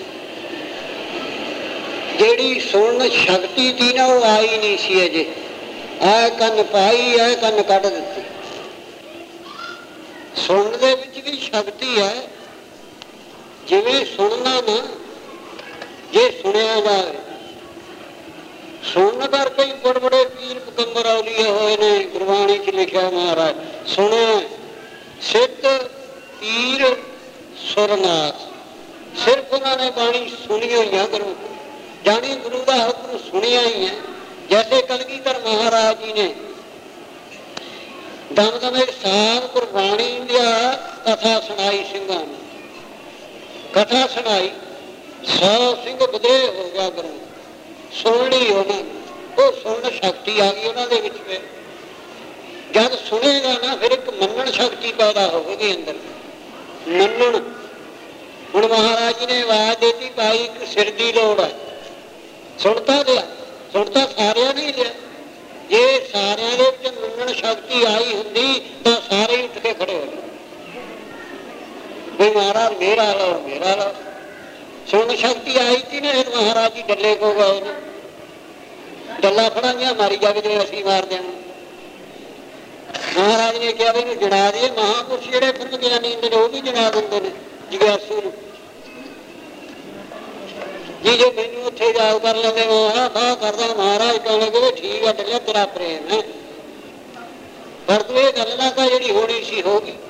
ਜਿਹੜੀ ਸੁਣਨ ਸ਼ਕਤੀ ਸੀ ਨਾ ਉਹ ਆਈ ਨਹੀਂ ਸੀ ਅਜੇ। ਐ ਕੰਨ ਪਾਈ, ਐ ਕੰਨ ਕੱਢ ਦਿੱਤੀ। ਸੁਣਨ ਦੇ ਵਿੱਚ ਵੀ ਸ਼ਕਤੀ ਹੈ। ਜਿਵੇਂ ਸੁਣਨਾ ਨਾ, ਜੇ ਸੁਣਿਆ ਜਾਵੇ, ਸੁਣਨ ਕਰਕੇ ਹੀ ਬੜੇ ਬੜੇ ਪੀਰ ਪਗੰਬਰ ਔਲੀਏ ਹੋਏ ਨੇ। ਗੁਰਬਾਣੀ 'ਚ ਲਿਖਿਆ ਮਹਾਰਾਜ, ਸੁਣਿਆ ਸਿੱਧ ਪੀਰ ਸੁਰਨਾਥ। ਸਿਰਫ ਉਹਨਾਂ ਨੇ ਬਾਣੀ ਸੁਣੀ ਹੋਈ ਆ, ਗੁਰੂ ਜਾਣੀ ਗੁਰੂ ਦਾ ਹੁਕਮ ਸੁਣਿਆ ਹੀ ਹੈ। ਜੈਸੇ ਕਲਗੀਧਰ ਮਹਾਰਾਜ ਜੀ ਨੇ ਦਮਦਮੇ ਸਾਹਿਬ ਗੁਰਬਾਣੀ ਦੀ ਕਥਾ ਸੁਣਾਈ, ਸਿੰਘਾਂ ਨੂੰ ਕਥਾ ਸੁਣਾਈ, 100 ਸਿੰਘ ਵਧੇ ਹੋ ਗਿਆ ਗੁਰੂ। ਸੁਣ ਲਈ ਉਹਨਾਂ, ਉਹ ਸੁਣਨ ਸ਼ਕਤੀ ਆ ਗਈ ਉਹਨਾਂ ਦੇ ਵਿੱਚ। ਫਿਰ ਜਦ ਸੁਣੇਗਾ ਨਾ, ਫਿਰ ਇੱਕ ਮੰਨਣ ਸ਼ਕਤੀ ਪੈਦਾ ਹੋਵੇਗੀ ਅੰਦਰ, ਮੰਨਣ। ਹੁਣ ਮਹਾਰਾਜ ਜੀ ਨੇ ਆਵਾਜ਼ ਦਿੱਤੀ, ਭਾਈ ਇੱਕ ਸਿਰ ਦੀ ਲੋੜ ਹੈ। ਸੁਣਤਾ ਲਿਆ, ਸੁਣਤਾ ਸਾਰਿਆਂ ਨੇ ਲਿਆ। ਜੇ ਸਾਰਿਆਂ ਦੇ ਵਿੱਚ ਮੰਨਣ ਸ਼ਕਤੀ ਆਈ ਹੁੰਦੀ ਤਾਂ ਸਾਰੇ ਉੱਠ ਕੇ ਖੜੇ ਹੋ ਗਏ ਵੀ ਮਹਾਰਾਜ ਮੇਰਾ ਲਓ, ਮੇਰਾ ਲਓ। ਸੁਣਨ ਸ਼ਕਤੀ ਆਈ ਸੀ ਨਾ, ਮਹਾਰਾਜ ਜੀ ਡੱਲੇ ਕੋ ਗਏ ਨੇ। ਡੱਲਾ ਫੜਾਂਗੀਆਂ ਮਾਰੀ ਜਾਵੇ ਜਿਵੇਂ ਅਸੀਂ ਮਾਰਦੇ ਹਾਂ। ਮਹਾਰਾਜ ਨੇ ਕਿਹਾ ਵੀ ਇਹਨੂੰ ਜਣਾ ਦਈਏ। ਮਹਾਂਪੁਰਸ਼ ਜਿਹੜੇ ਬ੍ਰਹਮ ਗਿਆਨੀ ਹੁੰਦੇ ਨੇ ਉਹ ਵੀ ਜਣਾ ਦਿੰਦੇ ਨੇ ਜਿਗਿਆਸੂ ਨੂੰ। ਜੀ ਜੇ ਮੈਨੂੰ ਉੱਥੇ ਯਾਦ ਕਰ ਲੈਂਦੇ, ਆਹ ਕਰਦਾ ਮਹਾਰਾਜ ਕਹਿਣ ਲੱਗੇ ਠੀਕ ਆ ਡੱਲਿਆ, ਤੇਰਾ ਪ੍ਰੇਮ ਹੈ, ਪਰ ਤੂੰ ਇਹ ਗੱਲ ਨਾ ਤਾਂ ਜਿਹੜੀ ਹੋਣੀ ਸੀ ਹੋ ਗਈ।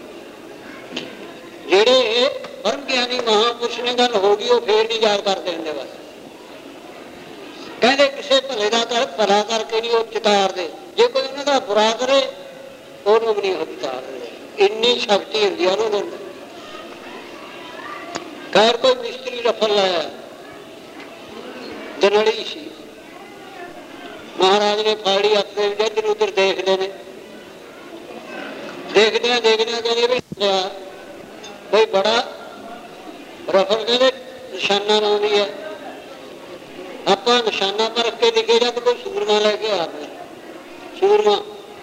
ਜਿਹੜੇ ਬ੍ਰਹਮ ਗਿਆਨੀ ਮਹਾਂਪੁਰਸ਼ ਨੇ ਗੱਲ ਹੋ ਗਈ, ਉਹ ਫੇਰ ਨਹੀਂ ਯਾਦ ਕਰਦੇ ਹੁੰਦੇ। ਬਸ ਕਹਿੰਦੇ ਕਿਸੇ ਭਲੇ ਦਾ ਤਾਂ ਭਲਾ ਕਰਕੇ ਨਹੀਂ ਉਹ ਚਿਤਾਰਦੇ, ਜੇ ਕੋਈ ਉਹਨਾਂ ਦਾ ਬੁਰਾ ਕਰੇ ਉਹਨੂੰ ਵੀ ਨਹੀਂ ਉਹ ਚਿਤਾਰਦੇ। ਇੰਨੀ ਸ਼ਕਤੀ ਹੁੰਦੀ ਆ ਉਹਨੂੰ। ਖੈਰ ਕੋਈ ਮਿਸਤਰੀ ਰਫਲ ਲਾਇਆ, ਜਨੜੀ ਸੀ। ਮਹਾਰਾਜ ਨੇ ਫਾੜੀ ਆਪਣੇ ਇੱਧਰ ਉੱਧਰ ਦੇਖਦੇ ਨੇ, ਦੇਖਦਿਆਂ ਦੇਖਦਿਆਂ ਕਹਿੰਦੇ ਵੀ ਕੋਈ ਬੜਾ ਰਫਲ ਕਹਿੰਦੇ ਨਿਸ਼ਾਨਾ ਲਾਉਂਦੀ ਹੈ। ਆਪਾਂ ਨਿਸ਼ਾਨਾ ਪਰਖ ਕੇ ਦਿਖੇ ਜਦ ਕੋਈ ਸੂਰਮਾ ਲੈ ਕੇ ਆ ਰਿਹਾ, ਸੂਰਮਾ।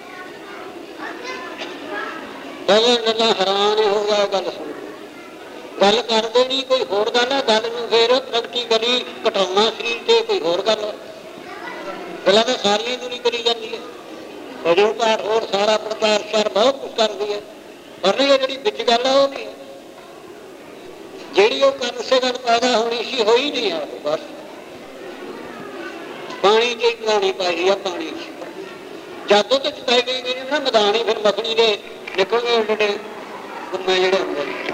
ਪਹਿਲਾਂ ਹੈਰਾਨ ਹੋ ਗਿਆ ਗੱਲ ਸੁਣ। ਗੱਲ ਕਰਦੇ ਨਹੀਂ, ਕੋਈ ਹੋਰ ਗੱਲ ਹੈ, ਗੱਲ ਨੂੰ ਫੇਰ ਪ੍ਰੈਕਟੀਕਲੀ ਘਟਾਉਣਾ ਸਰੀਰ ਤੇ ਕੋਈ ਹੋਰ ਗੱਲ। ਗੱਲਾਂ ਤਾਂ ਸਾਰੀਆਂ ਹੀ ਦੂਰੀ ਕਰੀ ਜਾਂਦੀ ਹੈ। ਹਜੂ ਪਾਠ ਹੋਰ ਸਾਰਾ ਪ੍ਰਚਾਰ ਸ਼ਰ ਬਹੁਤ ਕੁਛ ਕਰਦੀ ਹੈ, ਪਰ ਨਹੀਂ ਜਿਹੜੀ ਵਿੱਚ ਗੱਲ ਹੈ ਉਹ ਨਹੀਂ ਹੈ। ਜਿਹੜੀ ਉਹ ਕਰਨ ਸੇ ਗੱਲ ਪੈਦਾ ਹੋਣੀ ਸੀ ਹੋਈ ਨਹੀਂ ਹੈ। ਬਸ ਪਾਣੀ ਚ ਪਾਣੀ ਪਾਈ ਆ, ਪਾਣੀ ਚ ਜਾਦੂ ਤੇ ਚੁਕਾਈ ਗਈ ਨਾ ਮੈਦਾਨੀ, ਫਿਰ ਮੱਖਣੀ ਦੇ ਨਿਕਲ ਗਏ ਜਿਹੜੇ ਗੁੰਮੇ ਜਿਹੜੇ ਹੁੰਦੇ ਨੇ।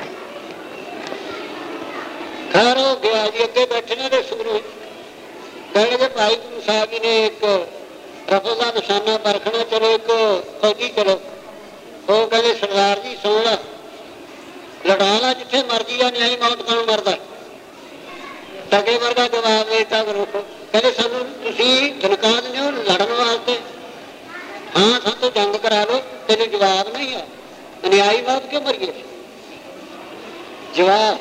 ਖੈਰ ਹੋ ਗਿਆ ਜੀ, ਅੱਗੇ ਬੈਠੇ ਨੇ ਸੂਰੂ ਕਹਿਣਗੇ ਭਾਈ ਗੁਰੂ ਸਾਹਿਬ ਜੀ ਨੇ ਇੱਕ ਰਫਲ ਦਾ ਨਿਸ਼ਾਨਾ ਪਰਖਣਾ, ਚਲੋ ਇੱਕ ਫੌਜੀ ਚਲੋ। ਉਹ ਕਹਿੰਦੇ ਸਰਦਾਰ ਜੀ ਸੁਣ ਲਾ, ਲੜਾ ਲਾ ਜਿੱਥੇ ਮਰਜੀ ਆ, ਨਿਆਈ ਮੌਤ ਕੌਣ ਮਰਦਾ। ਟਕੇ ਵਰਗਾ ਜਵਾਬ ਦੇ ਦਿੱਤਾ ਗੁਰੂ। ਕਹਿੰਦੇ ਸਾਨੂੰ ਤੁਸੀਂ ਧਨਕਾ ਦਿੰਦੇ ਹੋ ਲੜਨ ਵਾਸਤੇ? ਹਾਂ, ਸਾਨੂੰ ਜੰਗ ਕਰਾ ਲਓ। ਤੈਨੂੰ ਜਵਾਬ ਨਹੀਂ ਆ, ਨਿਆਈ ਮੌਤ ਕਿਉਂ ਮਰੀਏ? ਜਵਾਬ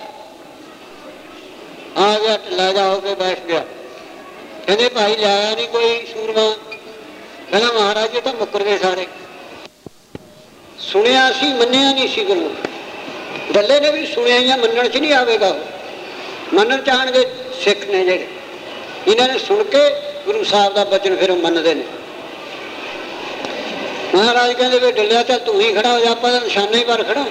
ਆ ਗਿਆ, ਢਿੱਲਾ ਜਾ ਹੋ ਕੇ ਬੈਠ ਗਿਆ। ਕਹਿੰਦੇ ਭਾਈ ਲਿਆਇਆ ਨਹੀਂ ਕੋਈ ਸੂਰਮਾ? ਕਹਿੰਦਾ ਮਹਾਰਾਜ ਜੀ ਤਾਂ ਮੁੱਕਰ ਗਏ ਸਾਰੇ। ਸੁਣਿਆ ਸੀ, ਮੰਨਿਆ ਨਹੀਂ ਸੀ ਗੁਰੂ। ਡੱਲੇ ਨੇ ਵੀ ਸੁਣਿਆ ਹੀ, ਮੰਨਣ ਚ ਨਹੀਂ ਆਵੇਗਾ। ਉਹ ਮੰਨਣ ਚਾਹਣਗੇ ਸਿੱਖ ਨੇ ਜਿਹੜੇ, ਇਹਨਾਂ ਨੇ ਸੁਣ ਕੇ ਗੁਰੂ ਸਾਹਿਬ ਦਾ ਬਚਨ ਫਿਰ ਮੰਨਦੇ ਨੇ। ਮਹਾਰਾਜ ਕਹਿੰਦੇ ਵੀ ਡੱਲਿਆ ਤਾਂ ਤੂੰ ਹੀ ਖੜਾ ਹੋ ਜਾ, ਆਪਾਂ ਨਿਸ਼ਾਨੇ ਹੀ ਪਰ ਖੜਾ।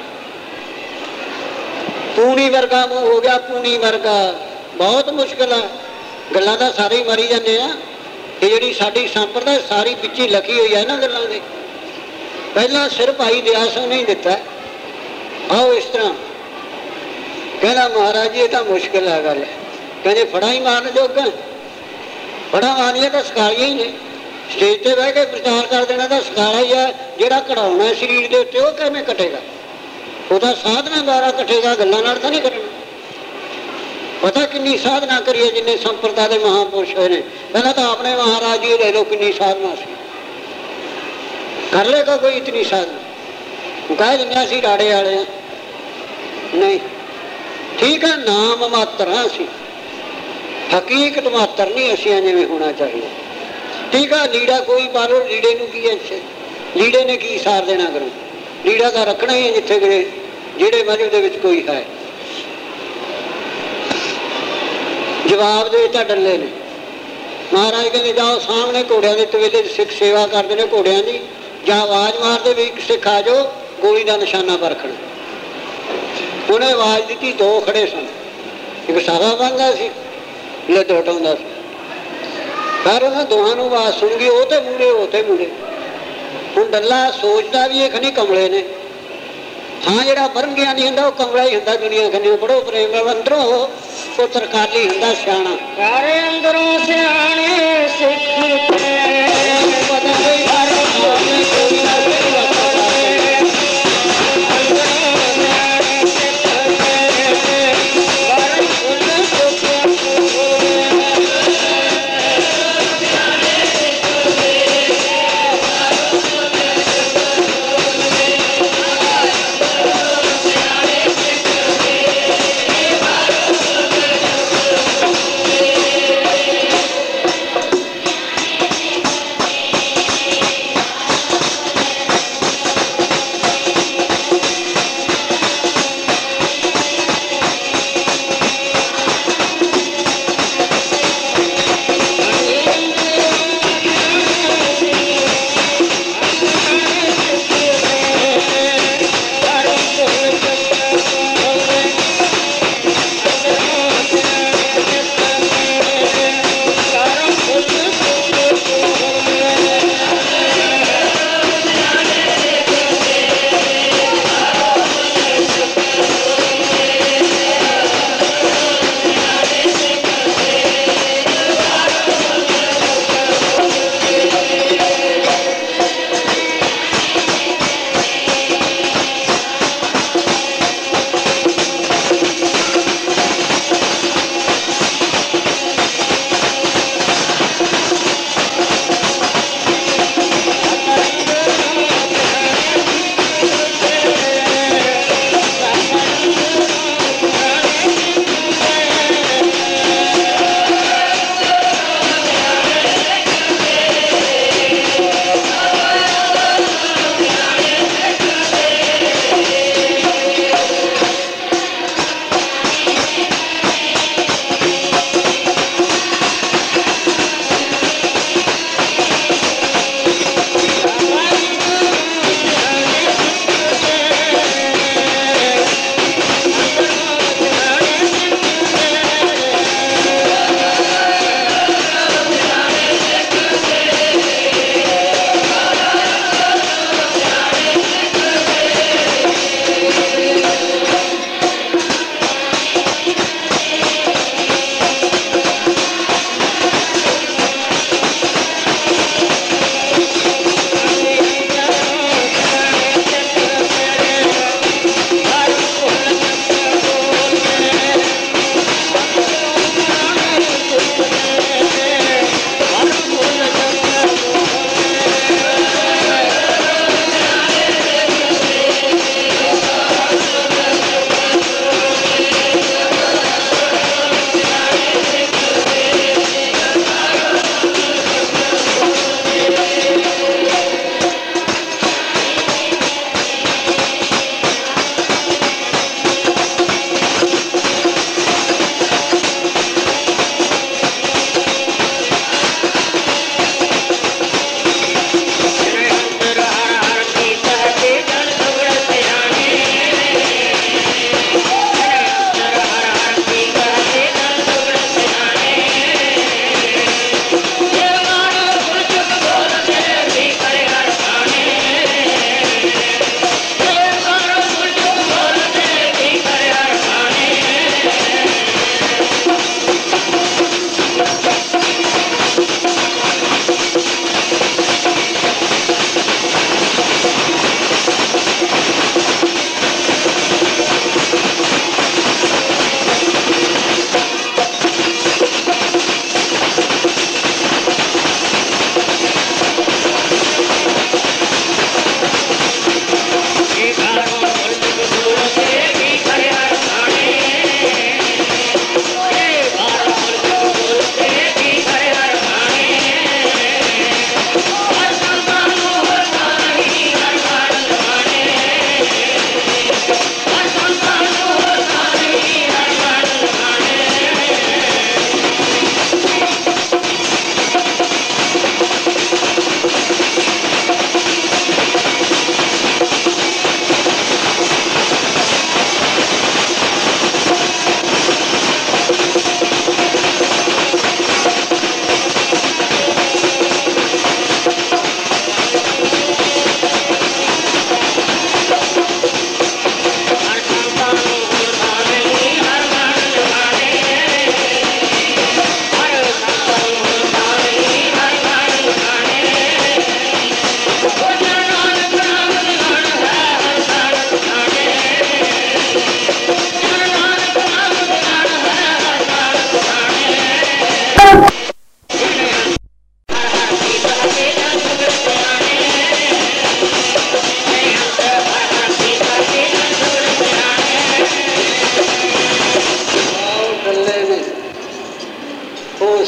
ਪੂਣੀ ਵਰਗਾ ਮੂੰਹ ਹੋ ਗਿਆ, ਪੂਣੀ ਵਰਗਾ। ਬਹੁਤ ਮੁਸ਼ਕਿਲ ਆ। ਗੱਲਾਂ ਤਾਂ ਸਾਰੇ ਹੀ ਮਰੀ ਜਾਂਦੇ ਆ। ਇਹ ਜਿਹੜੀ ਸਾਡੀ ਸੰਪਰਦਾ ਸਾਰੀ ਵਿੱਚ ਹੀ ਲਿਖੀ ਹੋਈ ਹੈ ਇਹਨਾਂ ਗੱਲਾਂ ਦੇ। ਪਹਿਲਾਂ ਸਿਰ ਭਾਈ ਦਿਆਸ ਨੇ ਹੀ ਦਿੱਤਾ। ਆਓ ਇਸ ਤਰ੍ਹਾਂ ਕਹਿੰਦਾ ਮਹਾਰਾਜ ਜੀ ਇਹ ਤਾਂ ਮੁਸ਼ਕਿਲ ਹੈ ਗੱਲ। ਕਹਿੰਦੇ ਫੜਾ ਹੀ ਮਾਰਨ ਜੋਗਾ, ਫੜਾ ਮਾਰੀਏ ਤਾਂ ਸਕਾਲੀਆਂ ਹੀ ਨੇ। ਸਟੇਜ ਤੇ ਬਹਿ ਕੇ ਪ੍ਰਚਾਰ ਕਰ ਦੇਣਾ ਤਾਂ ਸਕਾਲਾ ਹੀ ਆ। ਜਿਹੜਾ ਕਢਾਉਣਾ ਸਰੀਰ ਦੇ ਉੱਤੇ ਉਹ ਕਿਵੇਂ ਕੱਟੇਗਾ? ਉਹਦਾ ਸਾਧਨਾ ਦੁਆਰਾ ਕੱਟੇਗਾ, ਗੱਲਾਂ ਨਾਲ ਤਾਂ ਨਹੀਂ ਕੱਟਣਾ। पता कितनी साधना करिए जिन्हें संप्रदाय के महापुरुष हुए। पहला तो अपने महाराज जी ले लो कितनी साधना सी, कर लेगा कोई इतनी साधना। कह दें असी राड़े वाले नहीं, ठीक है नाम मात्र असी, हकीकत मात्र नहीं असिया जिमें होना चाहिए। ठीक है लीड़ा कोई पा लो, लीड़े नूं की है, लीड़े ने की सार देना करो, लीड़ा तो रखना ही है जिथे गए जेड़े मजहब दे विच कोई है। जवाब दे दिता डल्ले ने। महाराज कहते जाओ सामने घोड़िया के तवेले सिख सेवा करते हैं घोड़िया की, जा आवाज़ मारते भी सिख आ जाओ गोली का निशाना परखना। उन्हें आवाज़ दी, दो खड़े सन, एक सावा बनता सी ले दोटाउंदा सी। पर उन्होंने दोहां नूं आवाज़ सुन गई, वो तो मूड़े वो तो मूड़े। हुण डल्ला सोचता भी एक नहीं कमले ने, हाँ जिहड़ा ब्रह्म ज्ञानी हुंदा वो कमला ही हुंदा दुनिया कन्ने बड़ो प्रेम अंदरों वो तरकाली हुंदा सियाणा। सारे अंदरों सियाणे सिख पता नहीं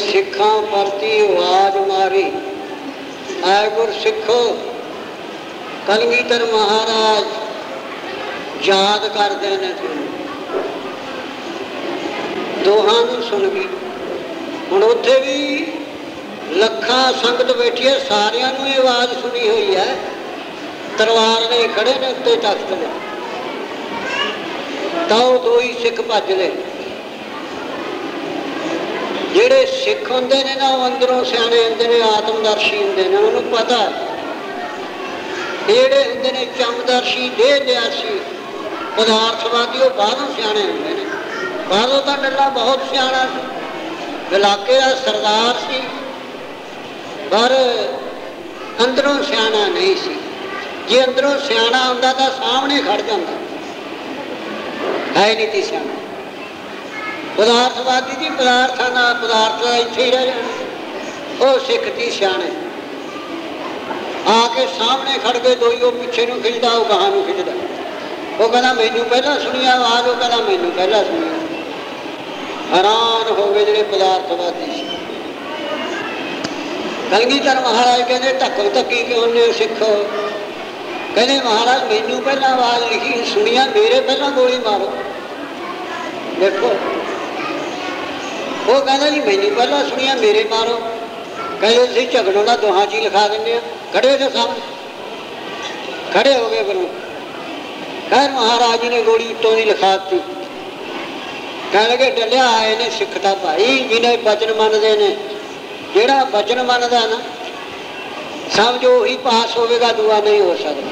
सिखा परती आवाज मारी। ऐ गुर सिखो कलगीधर महाराज याद करते हैं दोहां नूं सुन गई। हुण उत्थे भी लखां संगत बैठी है, सारियां नूं ये आवाज़ सुनी हुई है। तलवार ने खड़े ने उत्ते तख्त ने, तां दो ही सिख भज ले। ਜਿਹੜੇ सिख ਹੁੰਦੇ ने ना अंदरों सियाणे ਹੁੰਦੇ ने, आत्मदर्शी ਹੁੰਦੇ ने, उन्होंने पता ਜਿਹੜੇ ਹੁੰਦੇ ने चमदर्शी देह लियासी पदार्थवादी, वो बाहरों सियाणे ਹੁੰਦੇ ने। बाहरों तो डल्ला बहुत सियाणा सी, इलाके का सरदार सी, पर अंदरों सियाणा नहीं सी। जे अंदरों सियाणा होंदा तो सामने खड़ जाता, है नहीं थी सियाणा। पदार्थवादी की पदार्थां नाल पदार्थ इत्थे ही रह जाने। वो सिख दी सियाणे आके सामने खड़ गए, दो ही वो पिछे नूं खिंचदा, वो गाहां नूं खिंचदा। वो कहना मैनू पहला सुनी आवाज़, वो कहना मैनू पहला सुनी। हैरान हो गए जिहड़े पदार्थवादी सी। कलगीधर महाराज कहते धक्को धक्की क्यों ने सिख? कहते महाराज मैनू पहला आवाज़ लिखी सुनिया, मेरे पहला गोली मारो। देखो वो कहता जी मैनू पहला सुनिया, मेरे मारो। कहते तुसीं झगड़ों का दोहां च ही लिखा देंगे। खड़े हो सामने, खड़े हो गए बनो। खैर महाराज जी ने गोली उत्तों की लिखा दी। कह लगे डलिया आए ने सिख दा भाई, जिन्हें वचन मनते हैं। ਜਿਹੜਾ वचन मनता ना समझो ही पास होगा, दूआ नहीं हो सकता।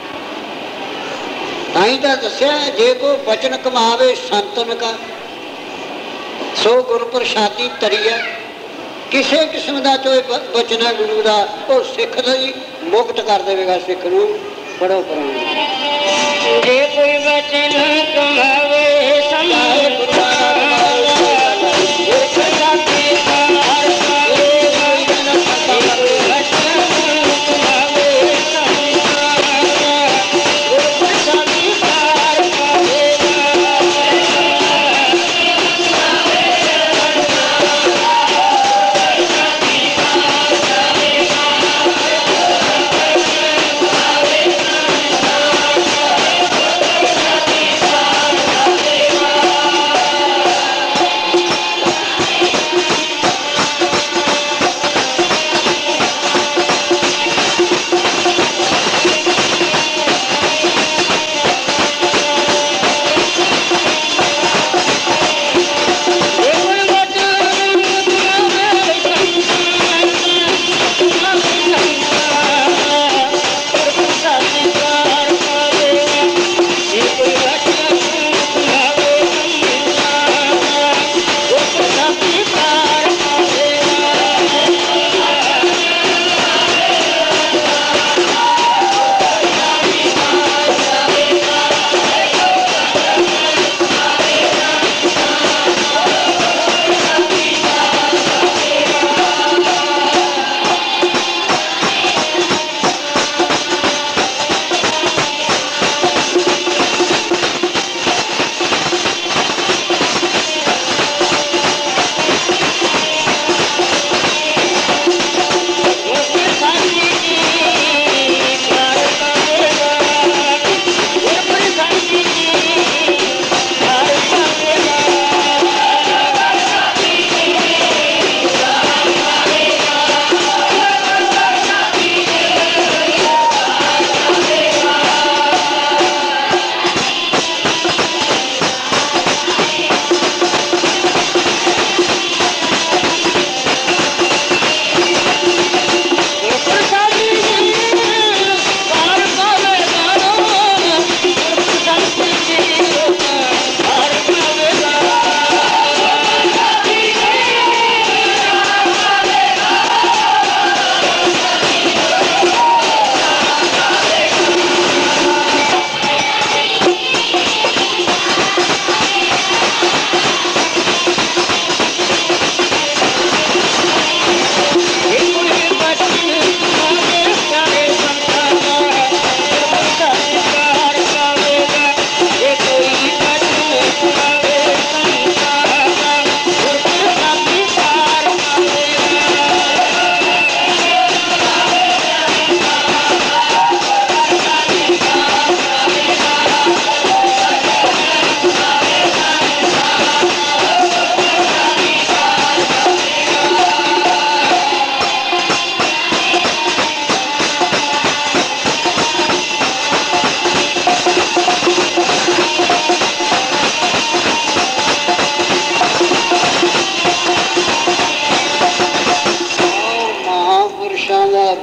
ताई तो दसिया जे को वचन कमावे संतन का, सो गुर प्रसादी तरीया। किसी किस्म का जो वचन है गुरु का, वो सिख ही मुक्त कर देगा। सिख नूं पढ़ो पुराण। जे कोई वचन कमावे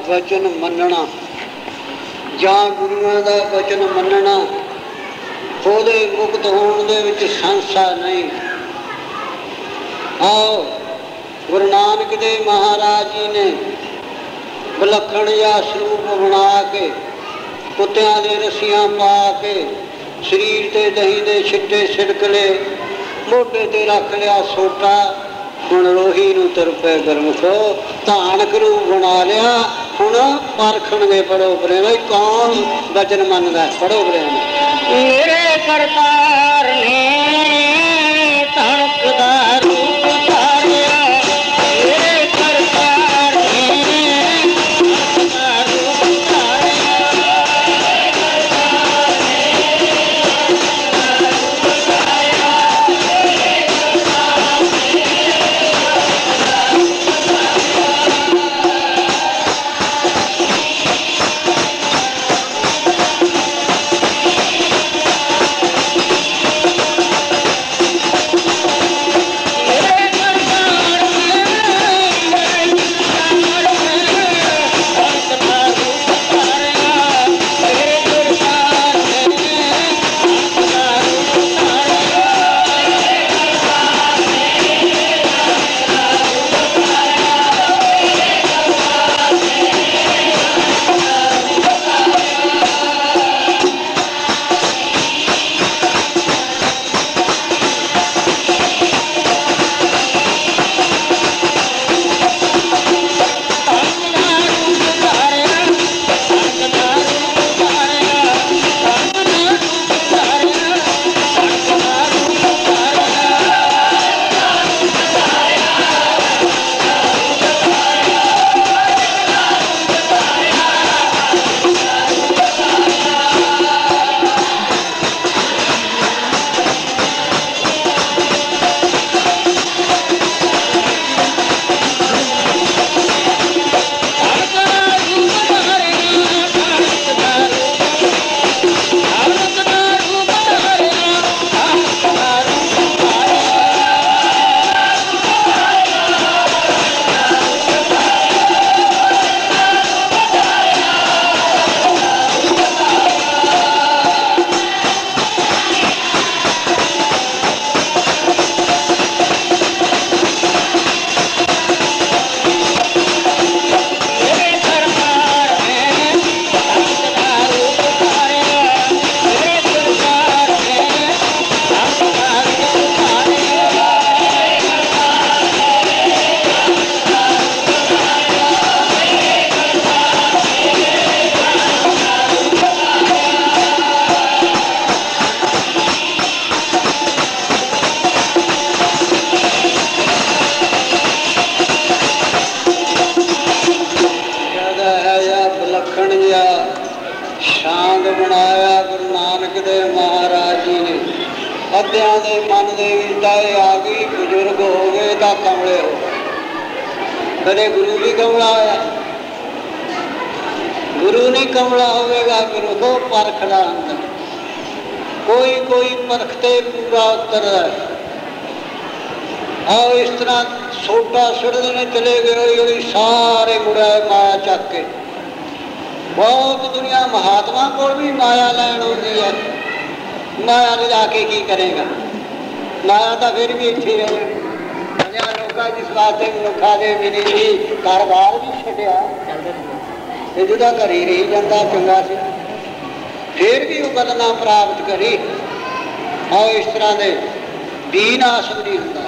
ਵਚਨ ਮੰਨਣਾ ਜਾਂ ਗੁਰੂਆਂ ਦਾ ਵਚਨ ਮੰਨਣਾ, ਉਹਦੇ ਮੁਕਤ ਹੋਣ ਦੇ ਵਿੱਚ ਸੰਸਾ ਨਹੀਂ। ਆਓ ਗੁਰੂ ਨਾਨਕ ਦੇਵ ਮਹਾਰਾਜ ਜੀ ਨੇ ਵਿਲੱਖਣ ਜਿਹਾ ਸਰੂਪ ਬਣਾ ਕੇ, ਕੁੱਤਿਆਂ ਦੇ ਰੱਸੀਆਂ ਪਾ ਕੇ, ਸਰੀਰ ਤੇ ਦਹੀਂ ਦੇ ਛਿੱਟੇ ਛਿੜਕ ਲਏ, ਮੋਢੇ ਤੇ ਰੱਖ ਲਿਆ ਸੋਟਾ, ਹੁਣ ਰੋਹੀ ਨੂੰ ਤੁਰ ਪਏ ਗੁਰਮੁਖੋ, ਧਾਨਕ ਰੂਪ ਬਣਾ ਲਿਆ। ਹੁਣ ਪਰਖਣਗੇ ਪੜੋ ਪ੍ਰੇਮ, ਕੌਣ ਵਚਨ ਮੰਨਦਾ, ਪੜੋ ਪ੍ਰੇਮ। ਮੇਰੇ ਕਰਤਾਰ ਨੇ ਧਨਕ ਦਾ ਰੂਪ ਧਾਰਿਆ, ਮੇਰੇ ਕਰਤਾਰ ਨੇ ਧਨਕ ਦਾ ਰੂਪ ਧਾਰਿਆ। ਬਣਾਇਆ ਗੁਰੂ ਨਾਨਕ ਦੇਵ ਮਹਾਰਾਜ ਜੀ ਨੇ। ਅੱਧਿਆਂ ਦੇ ਮਨ ਦੇ ਵਿੱਚ ਤਾਂ ਇਹ ਆ ਗਈ, ਬਜ਼ੁਰਗ ਹੋ ਗਏ ਤਾਂ ਕਮਲੇ ਹੋ ਗਏ। ਕਦੇ ਗੁਰੂ ਵੀ ਕਮਲਾ ਹੋਇਆ? ਗੁਰੂ ਨਹੀਂ ਕਮਲਾ ਹੋਵੇਗਾ, ਗੁਰੂ ਤੋਂ ਪਰਖਦਾ ਹੁੰਦਾ। ਕੋਈ ਕੋਈ ਪਰਖ ਤੇ ਪੂਰਾ ਉਤਰਦਾ। ਆਓ ਇਸ ਤਰ੍ਹਾਂ ਸੋਟਾ ਸੁੱਟਦੇ ਨੇ ਚਲੇ ਗਏ, ਹੌਲੀ ਹੌਲੀ ਸਾਰੇ ਮੁੜਿਆ ਮਾਇਆ ਚੱਕ ਕੇ। ਬਹੁਤ ਦੁਨੀਆ ਮਹਾਤਮਾ ਕੋਲ ਵੀ ਮਾਇਆ ਲੈਣ ਆਉਂਦੀ ਹੈ। ਮਾਇਆ ਲਿਜਾ ਕੇ ਕੀ ਕਰੇਗਾ? ਮਾਇਆ ਤਾਂ ਫਿਰ ਵੀ ਇੱਥੇ ਰਹੇ। ਲੋਕਾਂ ਜਿਸ ਵਾਸਤੇ ਮਨੁੱਖਾਂ ਦੇ ਮਿਲੀ ਵੀ ਕਾਰੋਬਾਰ ਵੀ ਛੱਡਿਆ, ਇਹ ਜਿਹਦਾ ਘਰ ਹੀ ਰਹੀ ਜਾਂਦਾ ਚੰਗਾ ਸੀ, ਫਿਰ ਵੀ ਉਹ ਗੱਲ ਨਾ ਪ੍ਰਾਪਤ ਕਰੀ। ਆਓ ਇਸ ਤਰ੍ਹਾਂ ਦੇ ਦੀਨ ਆਸਮ ਨਹੀਂ ਹੁੰਦਾ।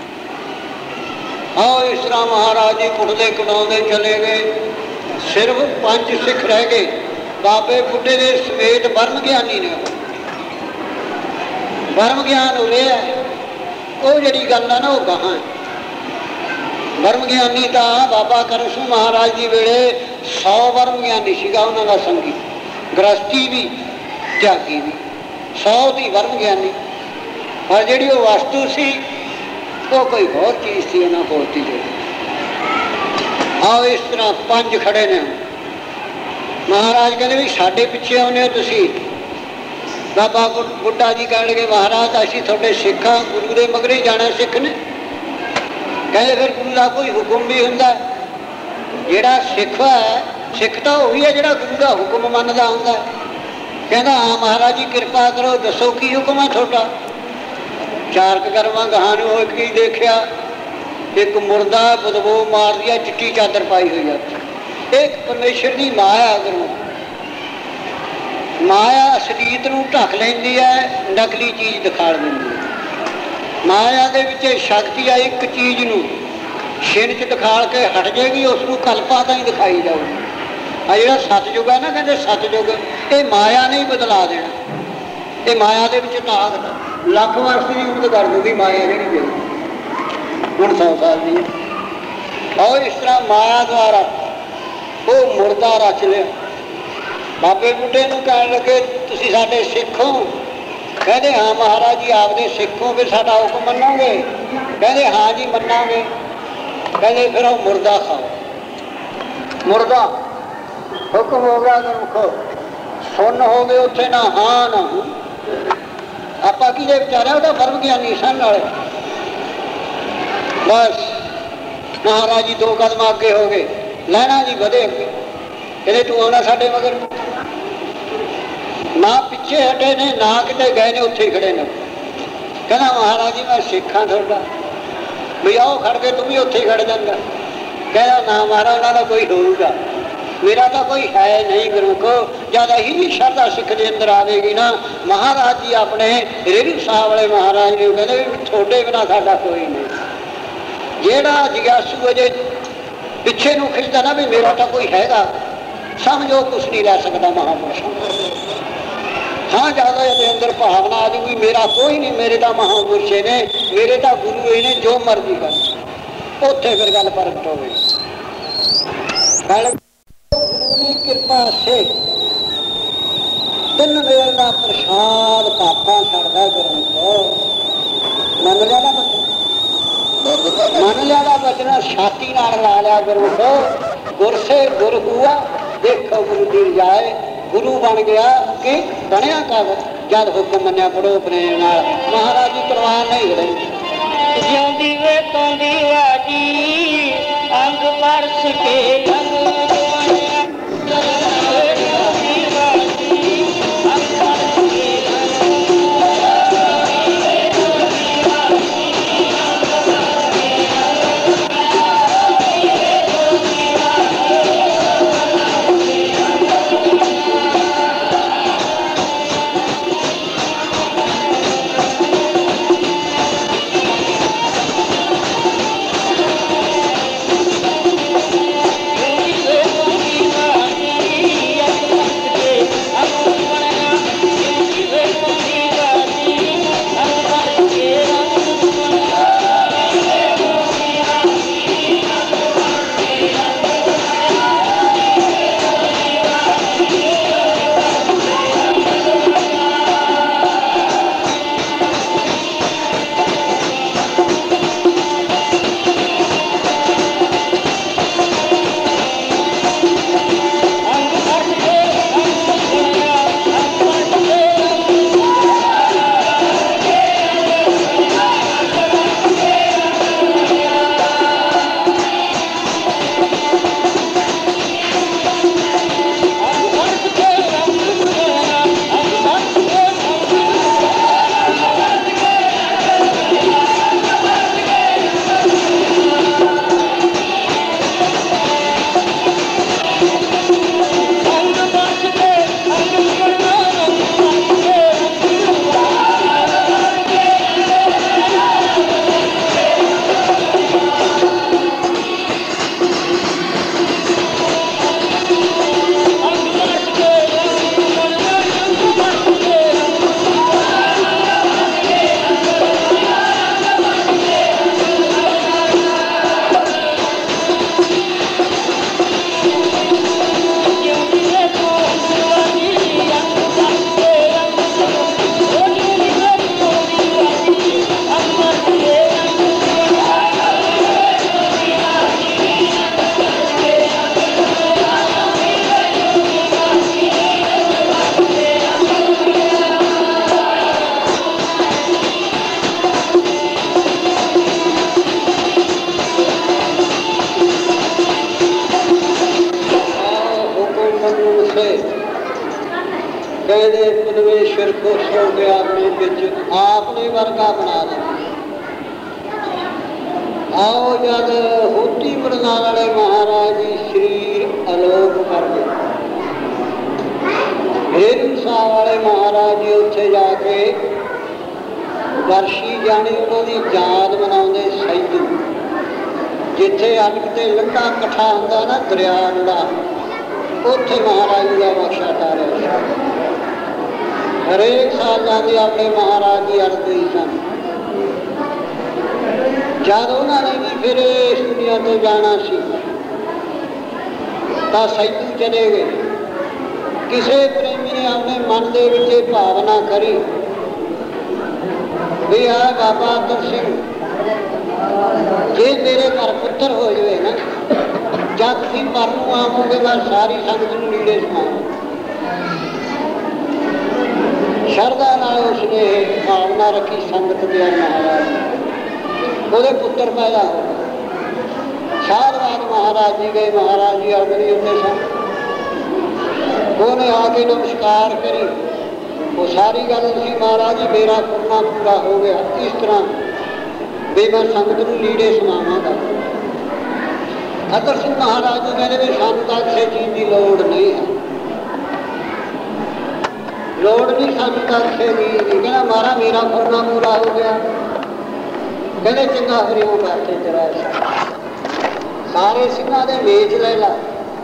ਆਓ ਇਸ ਤਰ੍ਹਾਂ ਮਹਾਰਾਜ ਜੀ ਕੁੱਟਦੇ ਕਟਾਉਂਦੇ ਚਲੇ ਗਏ। ਸਿਰਫ 5 ਸਿੱਖ ਰਹਿ ਗਏ। ਬਾਬੇ ਬੁੱਢੇ ਦੇ ਸਮੇਤ ਬਰਮ ਗਿਆਨੀ ਨੇ। ਬਰਮ ਗਿਆਨ ਹੋ ਰਿਹਾ, ਉਹ ਜਿਹੜੀ ਗੱਲ ਆ ਨਾ ਉਹ ਗਾਹਾਂ। ਬਰਮ ਗਿਆਨੀ ਤਾਂ ਬਾਬਾ ਕਰਮ ਸਿੰਘ ਮਹਾਰਾਜ ਜੀ ਵੇਲੇ 100 ਬਰਮ ਗਿਆਨੀ ਸੀਗਾ ਉਹਨਾਂ ਦਾ ਸੰਗੀ, ਗ੍ਰਸਤੀ ਵੀ ਤਿਆਗੀ ਵੀ, 100 ਦੀ ਬਰਮ ਗਿਆਨੀ। ਪਰ ਜਿਹੜੀ ਉਹ ਵਸਤੂ ਸੀ ਉਹ ਕੋਈ ਹੋਰ ਚੀਜ਼ ਸੀ ਉਹਨਾਂ ਕੋਲ ਤੀ। ਆਓ ਇਸ ਤਰ੍ਹਾਂ 5 ਖੜੇ ਨੇ। ਮਹਾਰਾਜ ਕਹਿੰਦੇ ਵੀ ਸਾਡੇ ਪਿੱਛੇ ਆਉਂਦੇ ਹੋ ਤੁਸੀਂ? ਬਾਬਾ ਬੁੱਢਾ ਜੀ ਕਹਿਣਗੇ ਮਹਾਰਾਜ ਅਸੀਂ ਤੁਹਾਡੇ ਸਿੱਖ ਹਾਂ, ਗੁਰੂ ਦੇ ਮਗਰ ਹੀ ਜਾਣਾ ਸਿੱਖ ਨੇ। ਕਹਿੰਦੇ ਫਿਰ ਗੁਰੂ ਦਾ ਕੋਈ ਹੁਕਮ ਵੀ ਹੁੰਦਾ? ਜਿਹੜਾ ਸਿੱਖ ਹੈ ਸਿੱਖ ਤਾਂ ਉਹੀ ਹੈ ਜਿਹੜਾ ਗੁਰੂ ਦਾ ਹੁਕਮ ਮੰਨਦਾ ਹੁੰਦਾ। ਕਹਿੰਦਾ ਹਾਂ ਮਹਾਰਾਜ ਜੀ ਕਿਰਪਾ ਕਰੋ, ਦੱਸੋ ਕੀ ਹੁਕਮ ਹੈ ਤੁਹਾਡਾ। ਚਾਰਕ ਕਰਮਾਂ ਗਾਹਾਂ ਨੂੰ ਉਹ ਕੀ ਦੇਖਿਆ, ਇੱਕ ਮੁਰਦਾ ਬਦਬੂ ਮਾਰਦੀ ਹੈ, ਚਿੱਟੀ ਚਾਦਰ ਪਾਈ ਹੋਈ ਹੈ। ਇਹ ਪਰਮੇਸ਼ਰ ਦੀ ਮਾਇਆ। ਗੁਰੂ ਮਾਇਆ ਅਸਲੀਅਤ ਨੂੰ ਢੱਕ ਲੈਂਦੀ ਹੈ, ਨਕਲੀ ਚੀਜ਼ ਦਿਖਾ ਦਿੰਦੀ ਹੈ। ਮਾਇਆ ਦੇ ਵਿੱਚ ਸ਼ਕਤੀ ਆ, ਇੱਕ ਚੀਜ਼ ਨੂੰ ਛਿਣ 'ਚ ਦਿਖਾ ਕੇ ਹਟ ਜਾਏਗੀ, ਉਸ ਨੂੰ ਕਲਪਾ ਤਾਂ ਹੀ ਦਿਖਾਈ ਜਾਊਗੀ। ਆ ਜਿਹੜਾ ਸਤਯੁਗ ਹੈ ਨਾ, ਕਹਿੰਦੇ ਸਤਯੁਗ ਇਹ ਮਾਇਆ ਨੇ ਹੀ ਬਦਲਾ ਦੇਣਾ। ਇਹ ਮਾਇਆ ਦੇ ਵਿੱਚ ਤਾਕਤ ਲੱਖ ਵਰਸ ਦੀ ਉਮਰ ਕਰ ਦਿੰਦੀ ਮਾਇਆ ਜਿਹੜੀ ਜੇ ਹੁਣ 100 ਸਾਲ ਦੀ ਹੈ। ਔਰ ਇਸ ਤਰ੍ਹਾਂ ਮਾਇਆ ਦੁਆਰਾ ਉਹ ਮੁਰਦਾ ਰਚ ਲਿਆ। ਬਾਬੇ ਬੁੱਢੇ ਨੂੰ ਕਹਿਣ ਲੱਗੇ ਤੁਸੀਂ ਸਾਡੇ ਸਿੱਖ ਹੋ। ਕਹਿੰਦੇ ਹਾਂ ਮਹਾਰਾਜ ਜੀ ਆਪਦੇ ਸਿੱਖ ਹੋ, ਫਿਰ ਸਾਡਾ ਹੁਕਮ ਮੰਨੋਗੇ। ਕਹਿੰਦੇ ਹਾਂ ਜੀ ਮੰਨਾਂਗੇ। ਕਹਿੰਦੇ ਫਿਰ ਉਹ ਮੁਰਦਾ ਖਾਓ। ਮੁਰਦਾ ਹੁਕਮ ਹੋ ਗਿਆ ਗੁਰਮੁਖੋ, ਸੁਣ ਹੋ ਗਏ ਉੱਥੇ ਨਾ ਹਾਂ ਨਾ ਹੂੰ। ਆਪਾਂ ਕਿਹਦੇ ਵਿਚਾਰਿਆ, ਉਹਦਾ ਫਰਮ ਗਿਆਨੀ ਸਨ ਨਾਲੇ। ਬਸ ਮਹਾਰਾਜ ਜੀ 2 ਕਦਮ ਅੱਗੇ ਹੋ ਗਏ, ਲੈਣਾ ਜੀ ਵਧੇ ਅੱਗੇ। ਕਹਿੰਦੇ ਤੂੰ ਆਉਣਾ ਸਾਡੇ ਮਗਰ, ਨਾ ਪਿੱਛੇ ਹਟੇ ਨੇ ਨਾ ਕਿਤੇ ਗਏ ਨੇ, ਉੱਥੇ ਹੀ ਖੜੇ ਨੇ। ਕਹਿੰਦਾ ਮਹਾਰਾਜ ਜੀ ਮੈਂ ਸਿੱਖਾਂ ਤੁਹਾਡਾ, ਵੀ ਆਓ ਖੜ ਕੇ ਤੂੰ ਵੀ ਉੱਥੇ ਹੀ ਖੜ ਜਾਂਦਾ। ਕਹਿੰਦਾ ਨਾ ਮਹਾਰਾਜ ਉਹਨਾਂ ਦਾ ਕੋਈ ਹੋਊਗਾ, ਮੇਰਾ ਤਾਂ ਕੋਈ ਹੈ ਨਹੀਂ ਗੁਰਮੁਖੋ। ਜਦ ਇਹੀ ਸ਼ਰਧਾ ਸਿੱਖ ਦੇ ਅੰਦਰ ਆਵੇਗੀ ਨਾ, ਮਹਾਰਾਜ ਜੀ ਆਪਣੇ ਰੇਰੂ ਸਾਹਿਬ ਵਾਲੇ ਮਹਾਰਾਜ ਨੇ ਕਹਿੰਦੇ ਵੀ ਤੁਹਾਡੇ ਬਿਨਾਂ ਸਾਡਾ ਕੋਈ ਨਹੀਂ। ਜਿਹੜਾ ਜਿਗਿਆਸੂ ਅਜੇ ਪਿੱਛੇ ਨੂੰ ਖਿੱਚਦਾ ਨਾ ਵੀ ਮੇਰਾ ਤਾਂ ਕੋਈ ਹੈਗਾ, ਸਮਝੋ ਕੁਛ ਨਹੀਂ ਲੈ ਸਕਦਾ ਮਹਾਂਪੁਰਸ਼ਾਂ। ਹਾਂ ਜ਼ਿਆਦਾ ਇਹਦੇ ਅੰਦਰ ਭਾਵਨਾ ਆ ਜੂਗੀ ਮੇਰਾ ਕੋਈ ਨਹੀਂ, ਮੇਰੇ ਤਾਂ ਮਹਾਂਪੁਰਸ਼ੇ ਨੇ, ਮੇਰੇ ਤਾਂ ਗੁਰੂ ਇਹ ਨੇ, ਜੋ ਮਰਜ਼ੀ ਕਰ। ਉੱਥੇ ਫਿਰ ਗੱਲ ਪ੍ਰਗਟ ਹੋਵੇ। ਗੁਰੂ ਦੀ ਕਿਰਪਾ ਸੇ 3 ਵੇਲੇ ਦਾ ਪ੍ਰਸ਼ਾਦ ਪਾਪਾਂ ਛੱਡਦਾ ਗੁਰੂ। ਮੰਨ ਲਿਆ ਨਾ ਬਚਨ, ਮੰਨ ਲਿਆ ਦਾ ਬਚਨ, ਛਾਤੀ ਨਾਲ ਲਾ ਲਿਆ ਗੁਰੂ ਕੋ। ਗੁਰ ਸੇ ਗੁਰ ਹੁਆ ਦੇਖੋ ਗੁਰੂ ਦੀ ਜਾਏ। ਗੁਰੂ ਬਣ ਗਿਆ ਕਿ ਬਣਿਆ ਕਦ, ਜਦ ਹੁਕਮ ਮੰਨਿਆ ਪੜੋ ਪ੍ਰੇਮ ਨਾਲ। ਮਹਾਰਾਜ ਜੀ ਤਲਵਾਰ ਨਹੀਂ ਖੜੇ, ਜਿਉਂਦੀ ਵੇਖੋਂ ਦੀ ਵਾਜੀ ਅੰਗ ਪਰਸ ਕੇ ਦੇ ਪਰਮੇਸ਼ਰ ਖੁਸ਼ ਹੋ ਕੇ ਆਪਣੇ ਵਿੱਚ ਆਪਣੇ ਵਰਗਾ ਬਣਾ ਲਿਆ। आओ जब होती बरनाले महाराज जी शरीर अलोप कर गए, हिरसा वाले महाराज जी उत्थे जाके वर्षी जानी उन्होंने याद मनाते सैदू, जिथे अनक ते लंघा कट्ठा होंदा ना दरिया का, उत्थे महाराज जी का बख्शा तारिया। हरेक साल जाते अपने महाराज जी अरदे सन। जब उन्होंने भी फिर इस दुनिया तो जाना सी तो सैदू चले गए। किसी प्रेमी ने अपने मन के विच भावना करी भी आ बाबा अतर सिंह जे मेरे घर पुत्र हो जाए ना, जब तुम पर आवोगे मैं सारी संगत नूं नीड़े समाओ। शरदा नाल उसने भावना रखी संगत दे महाराज ਉਹਦੇ पुत्र पैदा हो। साल बाद महाराज जी गए, महाराज जी अगली होते सन। उन्हें आके नमस्कार करी, वो सारी गल सी महाराज जी मेरा फुरना पूरा हो गया, इस तरह भी मैं संगत नूं लीड़े समावांगा। अतर सिंह महाराज जी कहते भी सानूं तां किसी चीज़ की लोड़ नहीं है, लोड़ नहीं सानूं तां किसी चीज़ की। कहना महाराज मेरा फुरना पूरा हो गया, कहने चंगा हरिओं करते तेरा सारे सिंह के मेज ले ला,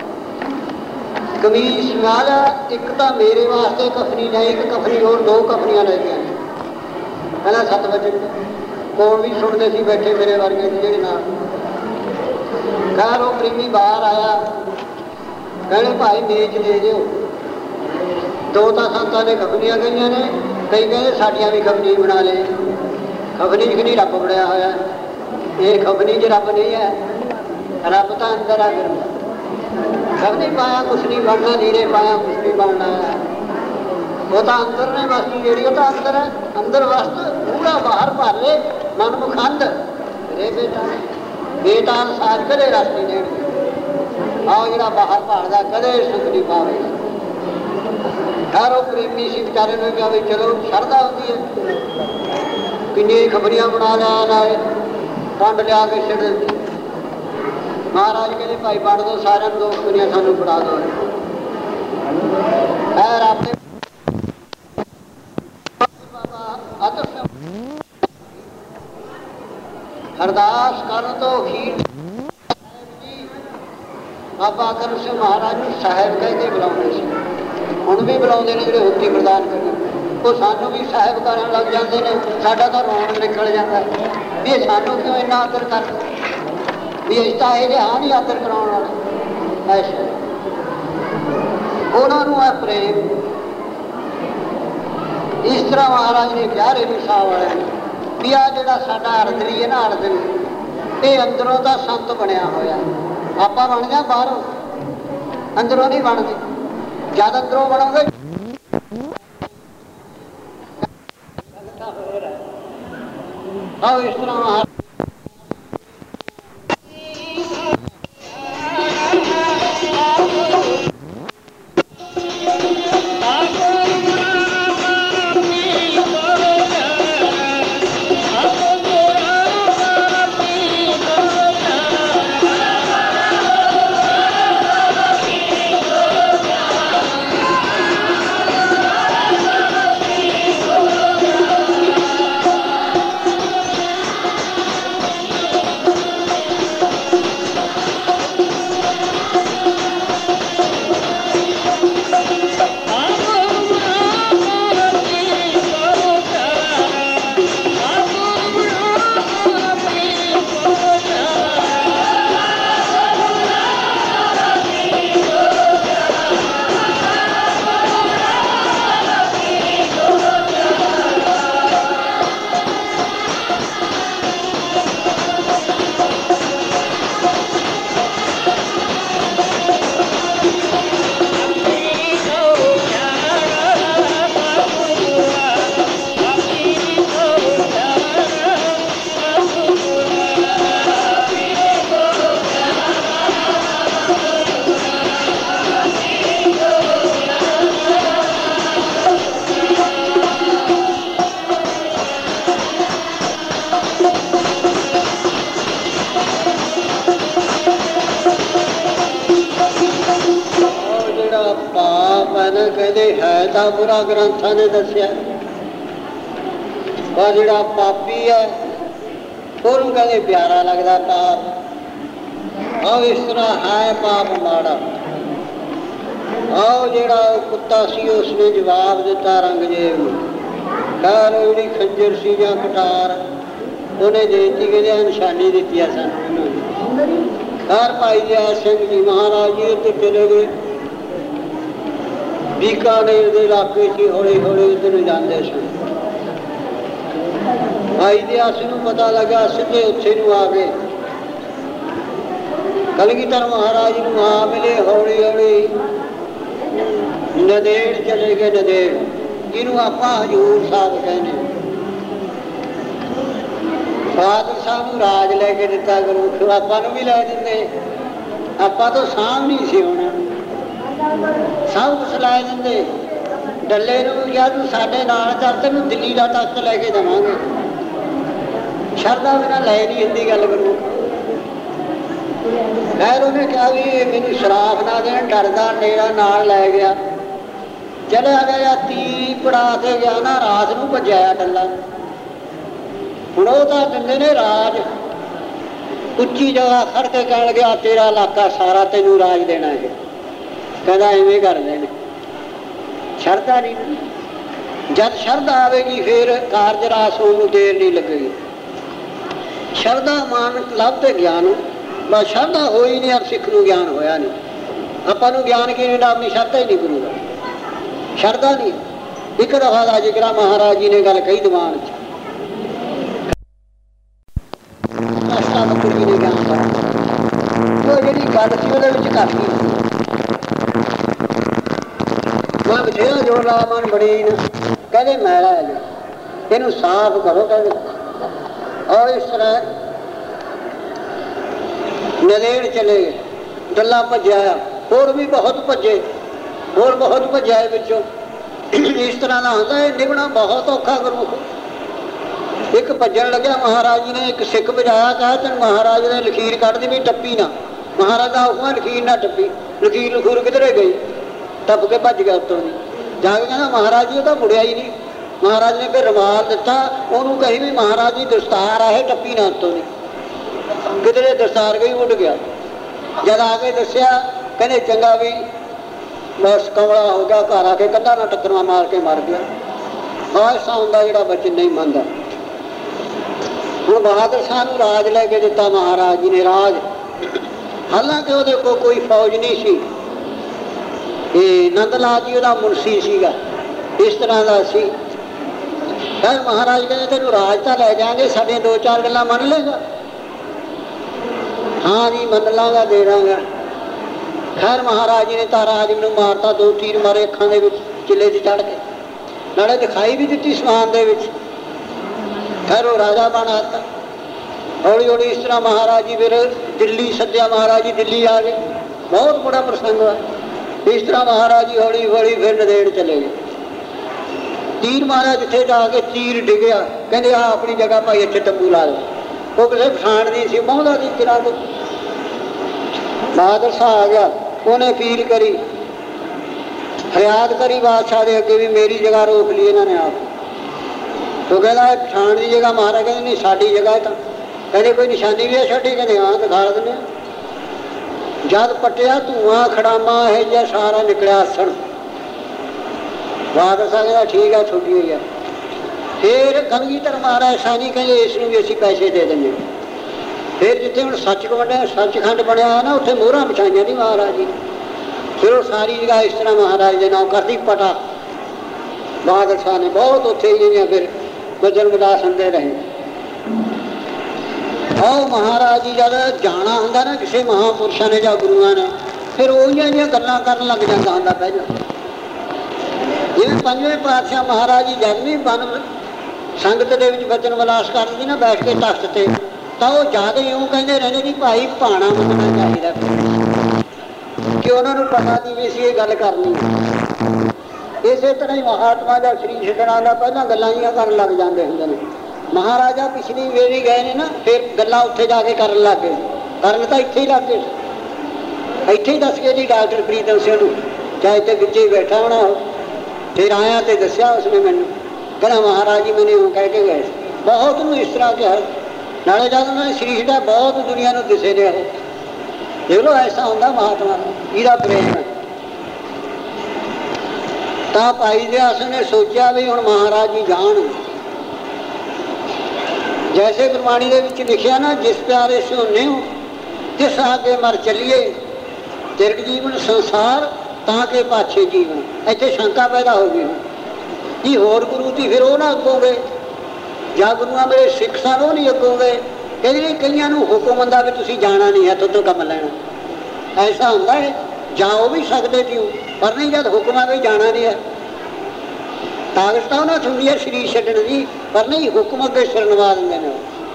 कमीज सिंगा ला, एक तो मेरे वास्ते कफनी ले, एक कफनी और दो कफनियां ले गया। कहना 7 बजे कोल भी सुनते सी बैठे मेरे वर्गे जी ना। खैर वो प्रेमी बाहर आया, कहने भाई मेज ले जाओ। 2 तो संतां ने कफनियां गई ने, कई कहते साड़ियां भी कफनी बना ले। खबनी च नहीं रब बनाया होया, ये खबनी च रब नहीं है, रब तो अंदर है। फिर खबनी पाया कुछ नहीं बनना, लीरे पाया कुछ नहीं बनना है। वो तो अंदर ने वस्तु जी, वो तो अंदर है, अंदर वस्तु पूरा बाहर भर ले मन मुखंड रे बेटा बेटा अनुसार कदे रास्ते देंगे। आओ जरा बाहर भरदा कदे सुख नहीं पावेगा। खैर वो प्रेमी सी बेचारे ने कहा भी चलो शरदा होती है, किन्नी खबरियां बना लिया नाले वंड लिया के सिर दी। महाराज कहते भाई वंड दो सारे 2 खबरियां सानू बना दो। खैर आपने अरदास कर तो खीर बाबा अतर सिंह महाराज साहब कह के बुलाते सी, हुण भी बुलाते हैं जो हुक्ति प्रदान करने, वो सानू भी साहब कर लग जाते हैं। साडा तो रोन निकल जाता है भी सानू क्यों इन्ना आदर कर, भी अस तो ये हाँ नहीं आदर कराने वाले। ऐसा उन्होंने है प्रेम। इस तरह महाराज ने कहा रेणु साहब वाले भी आ जो साडा अरदली है ना, अरदली ये अंदरों का संत बनया होया। आप बन जा बाहरों, अंदरों नहीं बनते। जब अंदरों बनोगे आओ इस तरह है तो बुरा ग्रंथां ने दस्या, पर जिहड़ा पापी है ਉਹਨੂੰ ਕਹਿੰਦੇ प्यारा लगता पाप। आओ इस तरह है पाप माड़ा। आओ जिहड़ा कुत्ता सी उसने जवाब दिता रंगजेब नूं, कह लो जिहड़ी खंजर सी जां कटार उन्हें देती कि निशानी दी सानूं। हर भाई जय सिंह जी महाराज जी उत्ते चले गए, बीकानेर के इलाके से हौली हौली उधर जाते सन। भाई दयास नूं पता लगा, सीधे उत्थे नूं आ गए, कलगीधर महाराज नूं आ मिले। हौली हौली नदेड़ चले गए, नदेड़ जिन्हों आपां हजूर साहब कहने। बहादुर साहब नूं राज लैके दिता गुरु, आपां नूं भी लै दिंदे, आपां तो साम नहीं सी होना, सब कुछ लै दिंदे। डल्ले नूं किहा तूं साडे नाल चल, तैनूं दिल्ली दा तख्त लैके देवांगे। शरदा बिना लै नहीं हिंदी गल करूँ। खैर उन्हें कहा भी मैनू शराफ ना देन, डरदा नेड़ा नाल लै गया। चलिया गया, तीर पड़ा के गया ना, रात नूं भजाया डल्ला। हुण ओह तां दिंदे ने राज, उच्ची जगह खड़ के कह गया तेरा इलाका सारा तेनू राज देना है। कहता इवें करते हैं, शरदा नहीं। जब शरदा आएगी फिर कारज रास होने देर नहीं लगेगी। शरदा मान लभते ज्ञान, बस शरदा हो ही नहीं, अब सिख नूं ज्ञान होया नहीं। आपां नूं ज्ञान की अपनी शरदा ही नहीं करूँगा, शरदा नहीं। एक दफा का जिक्र महाराज जी ने गल कही दिवान च, कुड़ी ने ज्ञान वो जी गल सी वो काफी मैं बथेरा जोर ला मन बड़ी कहते मैला है जी, इनू साफ करो कहते। और इस तरह नदेड़ चले गए, डल्ला भज्या, होर भी बहुत भजे, होर बहुत भज्या बिचों। इस तरह का होता है, निभना बहुत औखा करूँ। एक भजन लग्या, महाराज जी ने एक सिख बजाया, कहा तेन महाराज ने लकीर कढ़ दी भी टप्पी ना। महाराज का हुक्म लकीर ना टप्पी, लकीर लखूर किधरे गई, टप के भज गया उत्तों दी। जाके कहना महाराज जी तो मुड़िया ही नहीं। महाराज ने फिर रुमाल दिता, उन्होंने कही भी महाराज जी दस्तार है टप्पी ना उत्तों दी, किधरे दस्तार गई उड़ गया। जब आके दसिया कहने चंगा भी बस कमला हो गया, घर आके कंधा ना टक्करवा मार के मर गया। ऐसा होंदा जिहड़ा बच्चे नहीं मनदा। हुण बहादुर शाह नूं राज लैके दिता महाराज जी ने, राज हालांकि उहदे कोल कोई फौज नहीं सी। नंद लाल जी उहदा मुंशी सीगा, इस तरह का सी। फिर महाराज कहते तेनू राज तो लै जाएंगे, साडियां दो चार गल्लां मन लेगा? हाँ जी मन लांगा, दे दांगा। खैर महाराज जी ने तारा आदमी नूं मारता, दो तीर मारे अखां दे विच, चिल्ले ते चढ़ के, नाले दिखाई भी दी समान दे विच। खैर वो राजा बनाता। हौली हौली इस तरह महाराज जी फिर दिल्ली सद्या, महाराज जी दिल्ली आ गए, बहुत बड़ा प्रसंग हुआ। इस तरह महाराज जी हौली हौली फिर नदेड़ चले गए। तीर मारा जिथे जाके तीर डिगया, कहते आ अपनी जगह भाई इतने तंबू ला दो। वो किसी पछाण नहीं सी, बहुता दी किरा को। बहादुर शाह आ गया, उन्हें अपील करी, फरियाद करी बादशाह के अगे भी मेरी जगह रोक ली इन्होंने आप। तो कहता पछाण की जगह महाराज कहते नहीं साड़ी जगह है। तो कहते कोई निशानी भी है छड़ी, कहते हाँ दिखा दें। जद पटिया धुआं खड़ामा है या सारा निकलिया आसण। बहादुर शाह कहता ठीक है छोटी हुई है। फिर कलगीधर महाराज सानी कहते इसनूं भी असीं पैसे दे देंगे। फिर जिथे हम सचखंड बनया है ना, उत्थे मोहरां बिछाइयां दी महाराज जी। फिर वो सारी जगह इस तरह महाराज के नाम कर दी पटा। बहादुर शाह ने बहुत उत्थे ही फिर वजन विलास आते रहे। और महाराज जी जब जाना होंदा ना किसी महापुरुषों ने या गुरुआ ने, फिर उहियां जिहियां गल्लां करन लग जाता होंदा। पहले जिवें पंजवें पातशाह महाराज जी जब भी बन संगत दे विच वचन विलास करदी ना बैठ के तख्त ते, तो वो ज्यादा यूँ कहते रहते जी भाई भाणा मनना चाहिए कि उन्होंने पता नहीं भी असीं ये गल करनी। इस तरह ही महात्मा या श्री छड़ना का पहला गल्लां जिहियां करन लग जाते होंगे ने। महाराजा पिछली वेरी गए ने ना, फिर गल्लां उत्थे जाके करन लग गए। करन तो इत्थे ही लग गए, इत्थे ही दस गए जी डॉक्टर प्रीतम सिंह नूं, चाहे इत्थे विच ही बैठा होना हो। ਫਿਰ ਆਇਆ ਤੇ ਦੱਸਿਆ ਉਸਨੇ ਮੈਨੂੰ, ਕਹਿੰਦਾ ਮਹਾਰਾਜ ਜੀ ਮੈਨੇ ਉਹ ਕਹਿ ਕੇ ਗਏ, ਬਹੁਤ ਨੂੰ ਇਸ ਤਰ੍ਹਾਂ ਕਿਹਾ। ਨਾਲੇ ਜਦ ਉਹਨਾਂ ਨੇ ਸ੍ਰੀ ਛੱਡਿਆ ਬਹੁਤ ਦੁਨੀਆ ਨੂੰ ਦਿਸੇ ਨੇ। ਉਹ ਦੇਖ ਲਓ ਐਸਾ ਹੁੰਦਾ ਮਹਾਤਮਾ ਇਹਦਾ ਪ੍ਰੇਮ ਹੈ। ਤਾਂ ਭਾਈ ਦਿਆਸ ਨੇ ਸੋਚਿਆ ਵੀ ਹੁਣ ਮਹਾਰਾਜ ਜੀ ਜਾਣ। ਜੈਸੇ ਗੁਰਬਾਣੀ ਦੇ ਵਿੱਚ ਲਿਖਿਆ ਨਾ, ਜਿਸ ਪਿਆਰੇ ਸਿਓ ਨਿਉ ਤਿਸ ਆਗੇ ਮਰ ਚੱਲੀਏ, ਤਿਰਕ ਜੀਵਨ ਸੰਸਾਰ ਤਾਂ ਕਿ ਪਾਛੇ ਜੀਵਨ। ਇੱਥੇ ਸ਼ੰਕਾ ਪੈਦਾ ਹੋ ਗਈ ਕਿ ਹੋਰ ਗੁਰੂ ਦੀ ਫਿਰ ਉਹ ਨਾ ਅੱਗੋਗੇ, ਜਾਂ ਗੁਰੂਆਂ ਮੇਰੇ ਸਿੱਖ ਸਨ ਉਹ ਨਹੀਂ ਅੱਗੋਗੇ। ਕਹਿੰਦੇ ਕਈਆਂ ਨੂੰ ਹੁਕਮ ਹੁੰਦਾ ਵੀ ਤੁਸੀਂ ਜਾਣਾ ਨਹੀਂ ਹੈ, ਤੁਹਾਡੇ ਕੰਮ ਲੈਣਾ। ਐਸਾ ਹੁੰਦਾ ਹੈ, ਜਾ ਉਹ ਵੀ ਸਕਦੇ ਸੀ ਪਰ ਨਹੀਂ, ਜਦ ਹੁਕਮ ਆਵੇ ਜਾਣਾ ਨਹੀਂ ਹੈ। ਕਾਗਜ਼ ਤਾਂ ਉਹਨਾਂ ਹੁੰਦੀ ਹੈ ਸਰੀਰ ਛੱਡਣ ਦੀ, ਪਰ ਨਹੀਂ ਹੁਕਮ ਅੱਗੇ ਸਿਰ ਨਵਾ ਦਿੰਦੇ ਨੇ।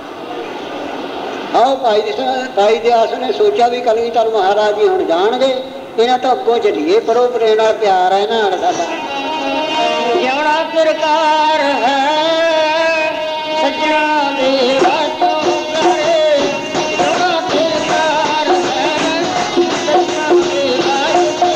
ਆਓ ਭਾਈ ਦਿਆਸ ਨੇ ਸੋਚਿਆ ਵੀ ਕਲਗੀਧਰ ਮਹਾਰਾਜ ਜੀ ਹੁਣ ਜਾਣਗੇ, ਇਹਨਾਂ ਤੋਂ ਅੱਗੋਂ ਚੱਲੀਏ। ਪਰ ਉਹ ਪ੍ਰੇਮ ਨਾਲ ਪਿਆਰ ਹੈ ਨਾ ਸਾਡਾ। ਜਿਉਣਾ ਸਰਕਾਰ ਹੈ ਸੱਜਣਾ ਦੇ ਵਾਸੋਂ ਕਰੇ, ਜਿਉਣਾ ਸਰਕਾਰ ਹੈ ਸੱਜਣਾ ਦੇ ਵਾਸੋਂ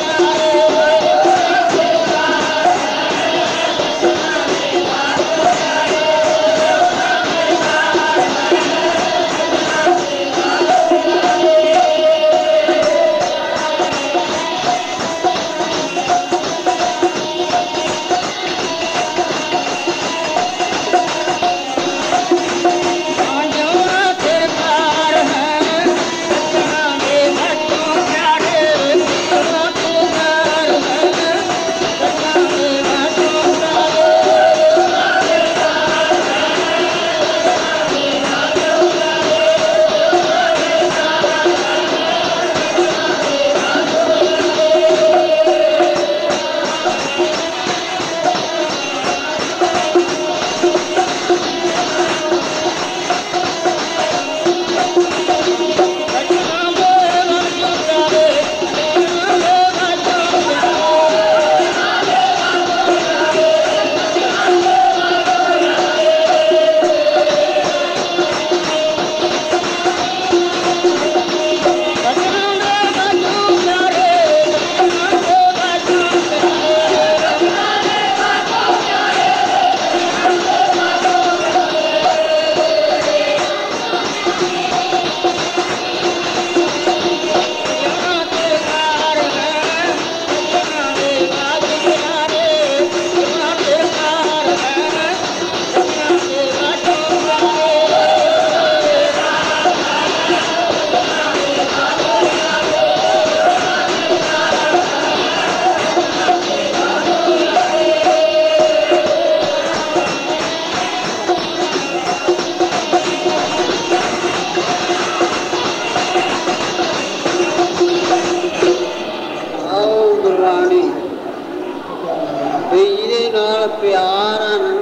ਪਿਆਰ ਹਨ,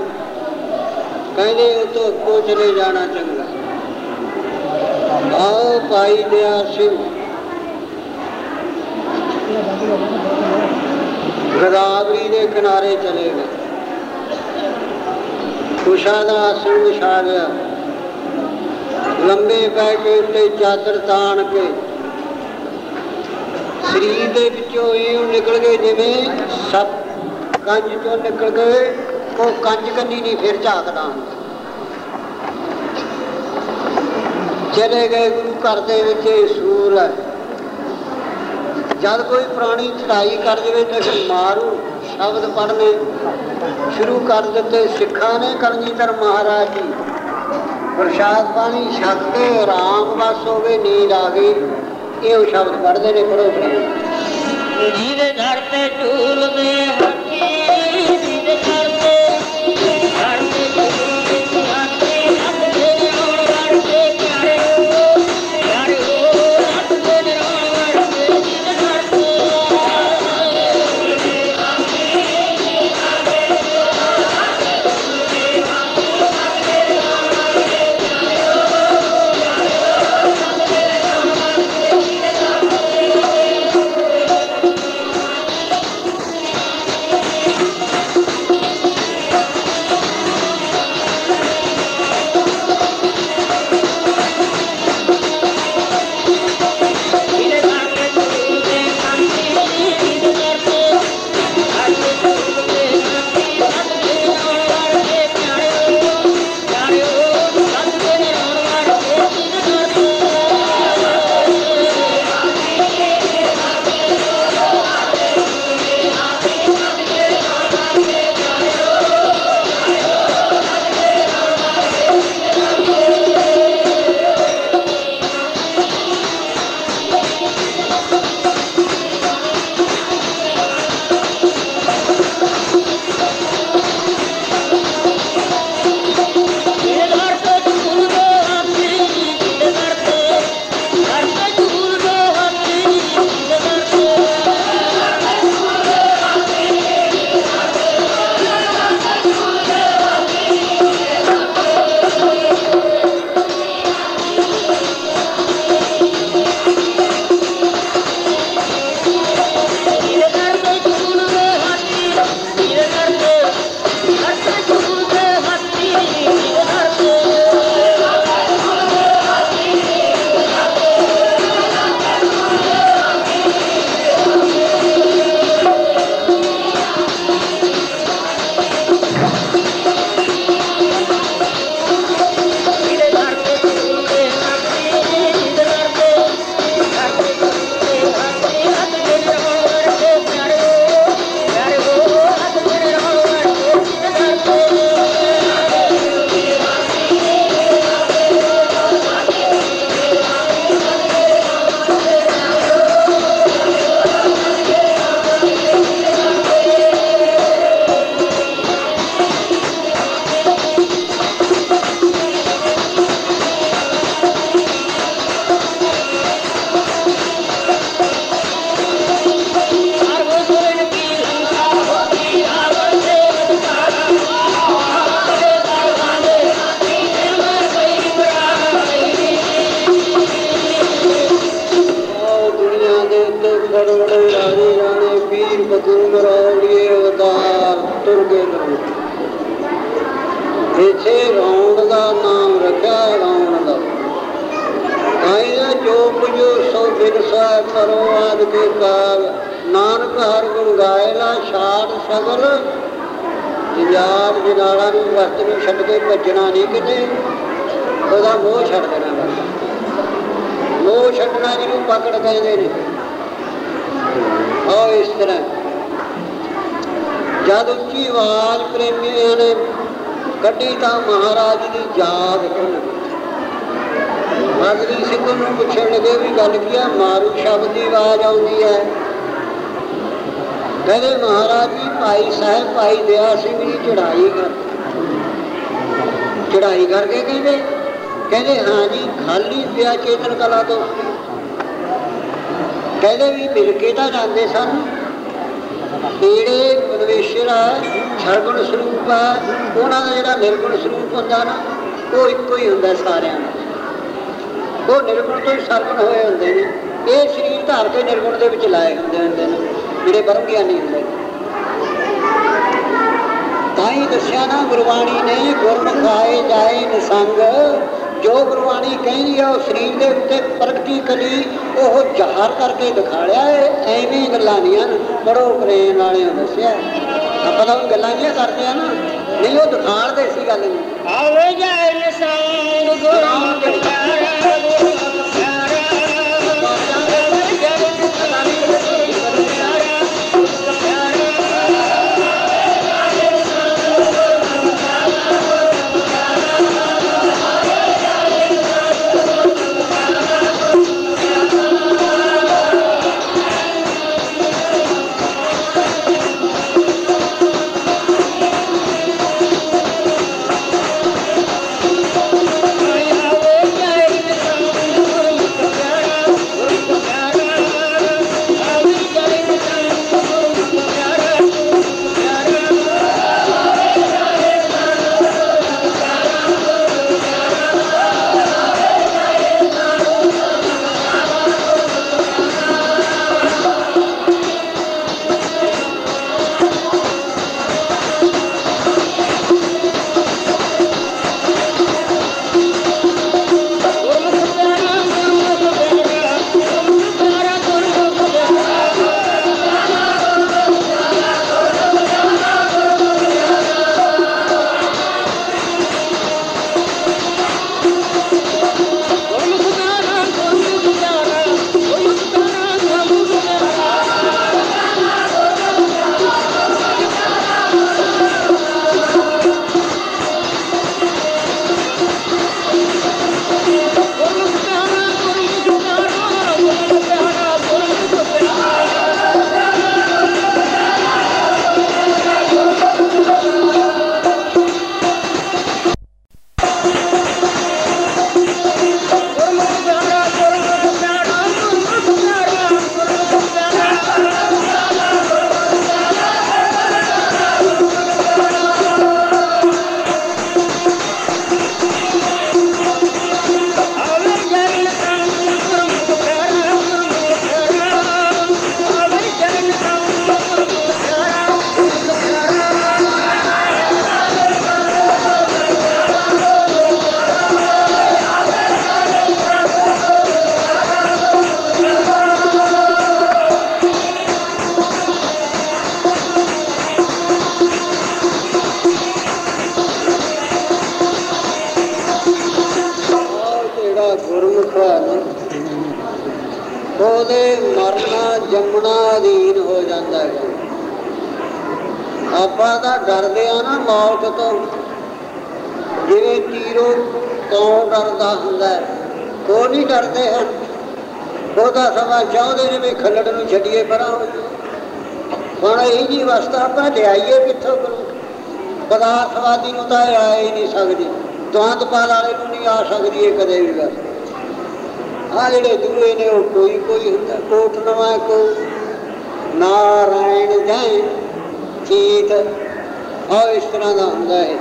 ਕਹਿੰਦੇ ਉਹ ਤੋਂ ਅੱਗੋਂ ਚਲੇ ਜਾਣਾ ਚੰਗਾ। ਆਓ ਭਾਈ ਦਿਆਲ ਸਿੰਘ ਗੋਦਾਵਰੀ ਦੇ ਕਿਨਾਰੇ ਚਲੇ ਗਏ, ਕੁਸ਼ਾ ਦਾ ਆਸਣ ਵਿਛਾ ਲਿਆ, ਲੰਬੇ ਪੈ ਕੇ ਉੱਤੇ ਚਾਦਰ ਤਾਣ ਕੇ ਸਰੀਰ ਦੇ ਵਿੱਚੋਂ ਇਉਂ ਨਿਕਲ ਗਏ ਜਿਵੇਂ ਸੱਪ ਕੰਜ ਚੋਂ ਨਿਕਲ ਗਏ। ਉਹ ਕੰਜ ਕੰਨੀ ਨਹੀਂ ਫਿਰ ਝਾਕਦਾ ਹੁੰਦਾ। ਚਲੇ ਗਏ ਗੁਰੂ ਘਰ ਦੇ ਵਿੱਚ। ਸੂਰ ਹੈ, ਜਦ ਕੋਈ ਪ੍ਰਾਣੀ ਚੜਾਈ ਕਰ ਜਾਵੇ ਤਾਂ ਮਾਰੂ ਸ਼ਬਦ ਪੜ੍ਹਨੇ ਸ਼ੁਰੂ ਕਰ ਦਿੱਤੇ ਸਿੱਖਾਂ ਨੇ। ਕਲਗੀਧਰ ਮਹਾਰਾਜ ਜੀ ਪ੍ਰਸ਼ਾਦ ਪਾਣੀ ਛਕ ਕੇ ਆਰਾਮ ਬਸ ਹੋਵੇ, ਨੀਂਦ ਆ ਗਈ, ਇਹ ਸ਼ਬਦ ਪੜ੍ਹਦੇ ਨੇ। ਪੜ੍ਹੋ ਜਿਹਦੇ ਘਰ ਤੇ ਝੂਲਦੇ ਹਾਥੀ, ਜਿਹਦੇ ਘਰ ਤੇ ਕੇ ਕਰੋ। ਇੱਥੇ ਰੌਣ ਦਾ ਨਾਮ ਰੱਖਿਆ, ਰੌਣ ਦਾ ਆਇਆ ਜੋ ਕੁਝ ਸੋ ਬਿਰਸਾ ਕਰੋ ਆਦ ਕੇ ਕਾਲ। ਨਾਨਕ ਹਰ ਗੁਣ ਗਾਇਲਾ ਛਾੜ ਸਗਲ ਜੰਜਾਲ ਜਨਾਲਾ ਨੂੰ ਵਸਤ ਨੂੰ ਛੱਡ ਕੇ ਭੱਜਣਾ ਨਹੀਂ ਕਿਤੇ, ਉਹਦਾ ਮੋਹ ਛੱਡ ਦੇਣਾ ਬਸ। ਮੋਹ ਛੱਡਣਾ ਜਿਹਨੂੰ ਪਕੜ ਕਹਿੰਦੇ ਨੇ। ਆਹ ਇਸ ਤਰ੍ਹਾਂ ਜਦ ਉੱਚੀ ਆਵਾਜ਼ ਪ੍ਰੇਮੀਆਂ ਨੇ ਕੱਢੀ ਤਾਂ ਮਹਾਰਾਜ ਦੀ ਯਾਦ ਖੁੱਲ੍ਹ ਗਈ। ਅਗਲੀ ਸਿੰਘ ਨੂੰ ਪੁੱਛਣ ਲੱਗੇ ਵੀ ਗੱਲ ਕੀ ਆ? ਮਾਰੂ ਸ਼ਬਦ ਦੀ ਆਵਾਜ਼ ਆਉਂਦੀ ਹੈ। ਕਹਿੰਦੇ ਮਹਾਰਾਜ ਜੀ ਭਾਈ ਸਾਹਿਬ ਭਾਈ ਦਇਆ ਸਿੰਘ ਜੀ ਚੜ੍ਹਾਈ ਕਰਕੇ ਕਹਿੰਦੇ ਹਾਂ ਜੀ ਖਾਲੀ ਪਿਆ ਚੇਤਨ ਕਲਾ ਤੋਂ। ਕਹਿੰਦੇ ਵੀ ਮਿਲ ਕੇ ਤਾਂ ਜਾਂਦੇ ਸਨ। ਜਿਹੜੇ ਪਰਮੇਸ਼ਰ ਆ ਸਰਗੁਣ ਸਰੂਪ ਆ, ਉਹਨਾਂ ਦਾ ਜਿਹੜਾ ਨਿਰਗੁਣ ਸਰੂਪ ਹੁੰਦਾ ਨਾ ਉਹ ਇੱਕੋ ਹੀ ਹੁੰਦਾ ਸਾਰਿਆਂ ਦਾ। ਉਹ ਨਿਰਗੁਣ ਤੋਂ ਹੀ ਸਰਗੁਣ ਹੋਏ ਹੁੰਦੇ ਨੇ। ਇਹ ਸਰੀਰ ਧਾਰ ਕੇ ਨਿਰਗੁਣ ਦੇ ਵਿੱਚ ਲਾਏ ਹੁੰਦੇ ਨੇ ਜਿਹੜੇ ਬ੍ਰਹਮ ਗਿਆਨੀ ਹੁੰਦੇ। ਤਾਂ ਹੀ ਦੱਸਿਆ ਨਾ ਗੁਰਬਾਣੀ ਨੇ, ਗੁਰਮੁਖ ਆਏ ਜਾਏ ਨਿਸੰਗ। ਜੋ ਗੁਰਬਾਣੀ ਕਹਿੰਦੀ ਆ ਉਹ ਸਰੀਰ ਦੇ ਉੱਤੇ ਪ੍ਰਗਟੀ ਕਲੀ ਉਹ ਜ਼ਾਹਰ ਕਰਕੇ ਦਿਖਾਲਿਆ। ਐਵੇਂ ਗੱਲਾਂ ਨਹੀਂ ਹਨ ਪੜੋ ਪ੍ਰੇਮ ਵਾਲਿਆਂ ਦੱਸਿਆ। ਆਪਾਂ ਤਾਂ ਗੱਲਾਂ ਨਹੀਂ ਕਰਦੇ ਆ ਨਾ, ਨਹੀਂ ਉਹ ਦਿਖਾੜਦੇ ਸੀ ਗੱਲ ਨੂੰ। ਆਵੇ ਜਾਏ ਨਿਸੰਗ ਗੁਰਮੁਖ ਉਹਦੇ ਮਰਨਾ ਜੰਮਣਾ ਅਧੀਨ ਹੋ ਜਾਂਦਾ ਹੈ। ਆਪਾਂ ਤਾਂ ਡਰਦੇ ਆ ਨਾ ਮੌਤ ਤੋਂ, ਜਿਵੇਂ ਤੀਰੋਂ ਕੌਣ ਡਰਦਾ ਹੁੰਦਾ, ਉਹ ਨਹੀਂ ਡਰਦੇ ਹਨ। ਉਹਦਾ ਸਮਾਂ ਚਾਹੁੰਦੇ ਨੇ ਵੀ ਖੱਲੜ ਨੂੰ ਛੱਡੀਏ ਪਰਾਂ ਹੋ। ਹੁਣ ਇਹੀ ਜਿਹੀ ਅਵਸਥਾ ਆਪਾਂ ਲਿਆਈਏ ਕਿੱਥੋਂ ਕਰੂ? ਪਦਾਰਥਵਾਦੀ ਨੂੰ ਤਾਂ ਆ ਹੀ ਨਹੀਂ ਸਕਦੀ, ਦੁਆਂਤਪਾਲ ਵਾਲੇ ਨੂੰ ਨਹੀਂ ਆ ਸਕਦੀ ਇਹ ਕਦੇ ਵੀ। ਬਸ ਆਹ ਜਿਹੜੇ ਦੂਏ ਨੇ ਉਹ ਕੋਈ ਹੁੰਦਾ। ਕੋਟ ਨਵਾਂ ਕੋ ਨਾਰਾਇਣ ਜੈ ਚੀਤ, ਆਹ ਇਸ ਤਰ੍ਹਾਂ ਦਾ ਹੁੰਦਾ ਹੈ।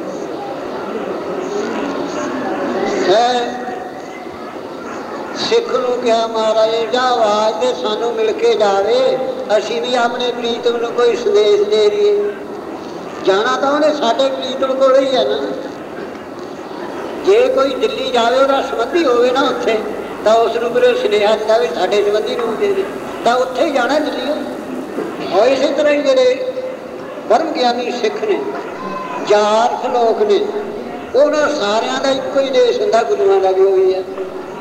ਸਿੱਖ ਨੂੰ ਕਿਹਾ ਮਹਾਰਾਜ ਜਾ ਆਵਾਜ਼ ਦੇ ਸਾਨੂੰ ਮਿਲ ਕੇ ਜਾਵੇ, ਅਸੀਂ ਵੀ ਆਪਣੇ ਪ੍ਰੀਤਮ ਨੂੰ ਕੋਈ ਸੰਦੇਸ਼ ਦੇ ਦਈਏ। ਜਾਣਾ ਤਾਂ ਉਹਨੇ ਸਾਡੇ ਪ੍ਰੀਤਮ ਕੋਲ ਹੀ ਹੈ ਨਾ। ਜੇ ਕੋਈ ਦਿੱਲੀ ਜਾਵੇ ਉਹਦਾ ਸੰਬੰਧੀ ਹੋਵੇ ਨਾ ਉੱਥੇ, ਤਾਂ ਉਸ ਨੂੰ ਫਿਰ ਸੁਨੇਹਾ ਦਿੱਤਾ ਵੀ ਸਾਡੇ ਸੰਬੰਧੀ ਨੂੰ ਦੇ ਦੇ, ਤਾਂ ਉੱਥੇ ਹੀ ਜਾਣਾ ਦਿੱਲੀ। ਔਰ ਇਸੇ ਤਰ੍ਹਾਂ ਹੀ ਜਿਹੜੇ ਬ੍ਰਹਮ ਗਿਆਨੀ ਸਿੱਖ ਨੇ, ਜਾਰਖ ਲੋਕ ਨੇ, ਉਹਨਾਂ ਸਾਰਿਆਂ ਦਾ ਇੱਕੋ ਹੀ ਦੇਸ਼ ਹੁੰਦਾ, ਗੁਰੂਆਂ ਦਾ ਵੀ ਉਹੀ ਹੈ।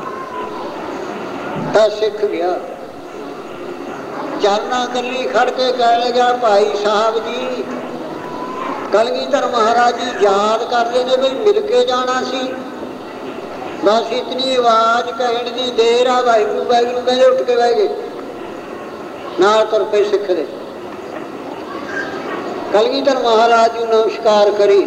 ਤਾਂ ਸਿੱਖ ਗਿਆ ਚਰਨਾਂ ਕੱਲੀ ਖੜ ਕੇ ਕਹਿ ਲਗਾ, ਭਾਈ ਸਾਹਿਬ ਜੀ ਕਲਗੀਧਰ ਮਹਾਰਾਜ ਜੀ ਯਾਦ ਕਰਦੇ ਨੇ ਬਈ ਮਿਲ ਕੇ ਜਾਣਾ ਸੀ, ਬਸ ਇਤਨੀ ਆਵਾਜ਼ ਕਹਿਣ ਦੀ ਦੇਰ ਆ, ਵਾਹਿਗੁਰੂ ਵਾਹਿਗੁਰੂ ਕਹਿੰਦੇ ਉੱਠ ਕੇ ਬਹਿ ਗਏ, ਨਾਲ ਤੁਰ ਪਏ ਸਿੱਖ ਦੇ। ਕਲਗੀਧਰ ਮਹਾਰਾਜ ਨੂੰ ਨਮਸਕਾਰ ਕਰੀ।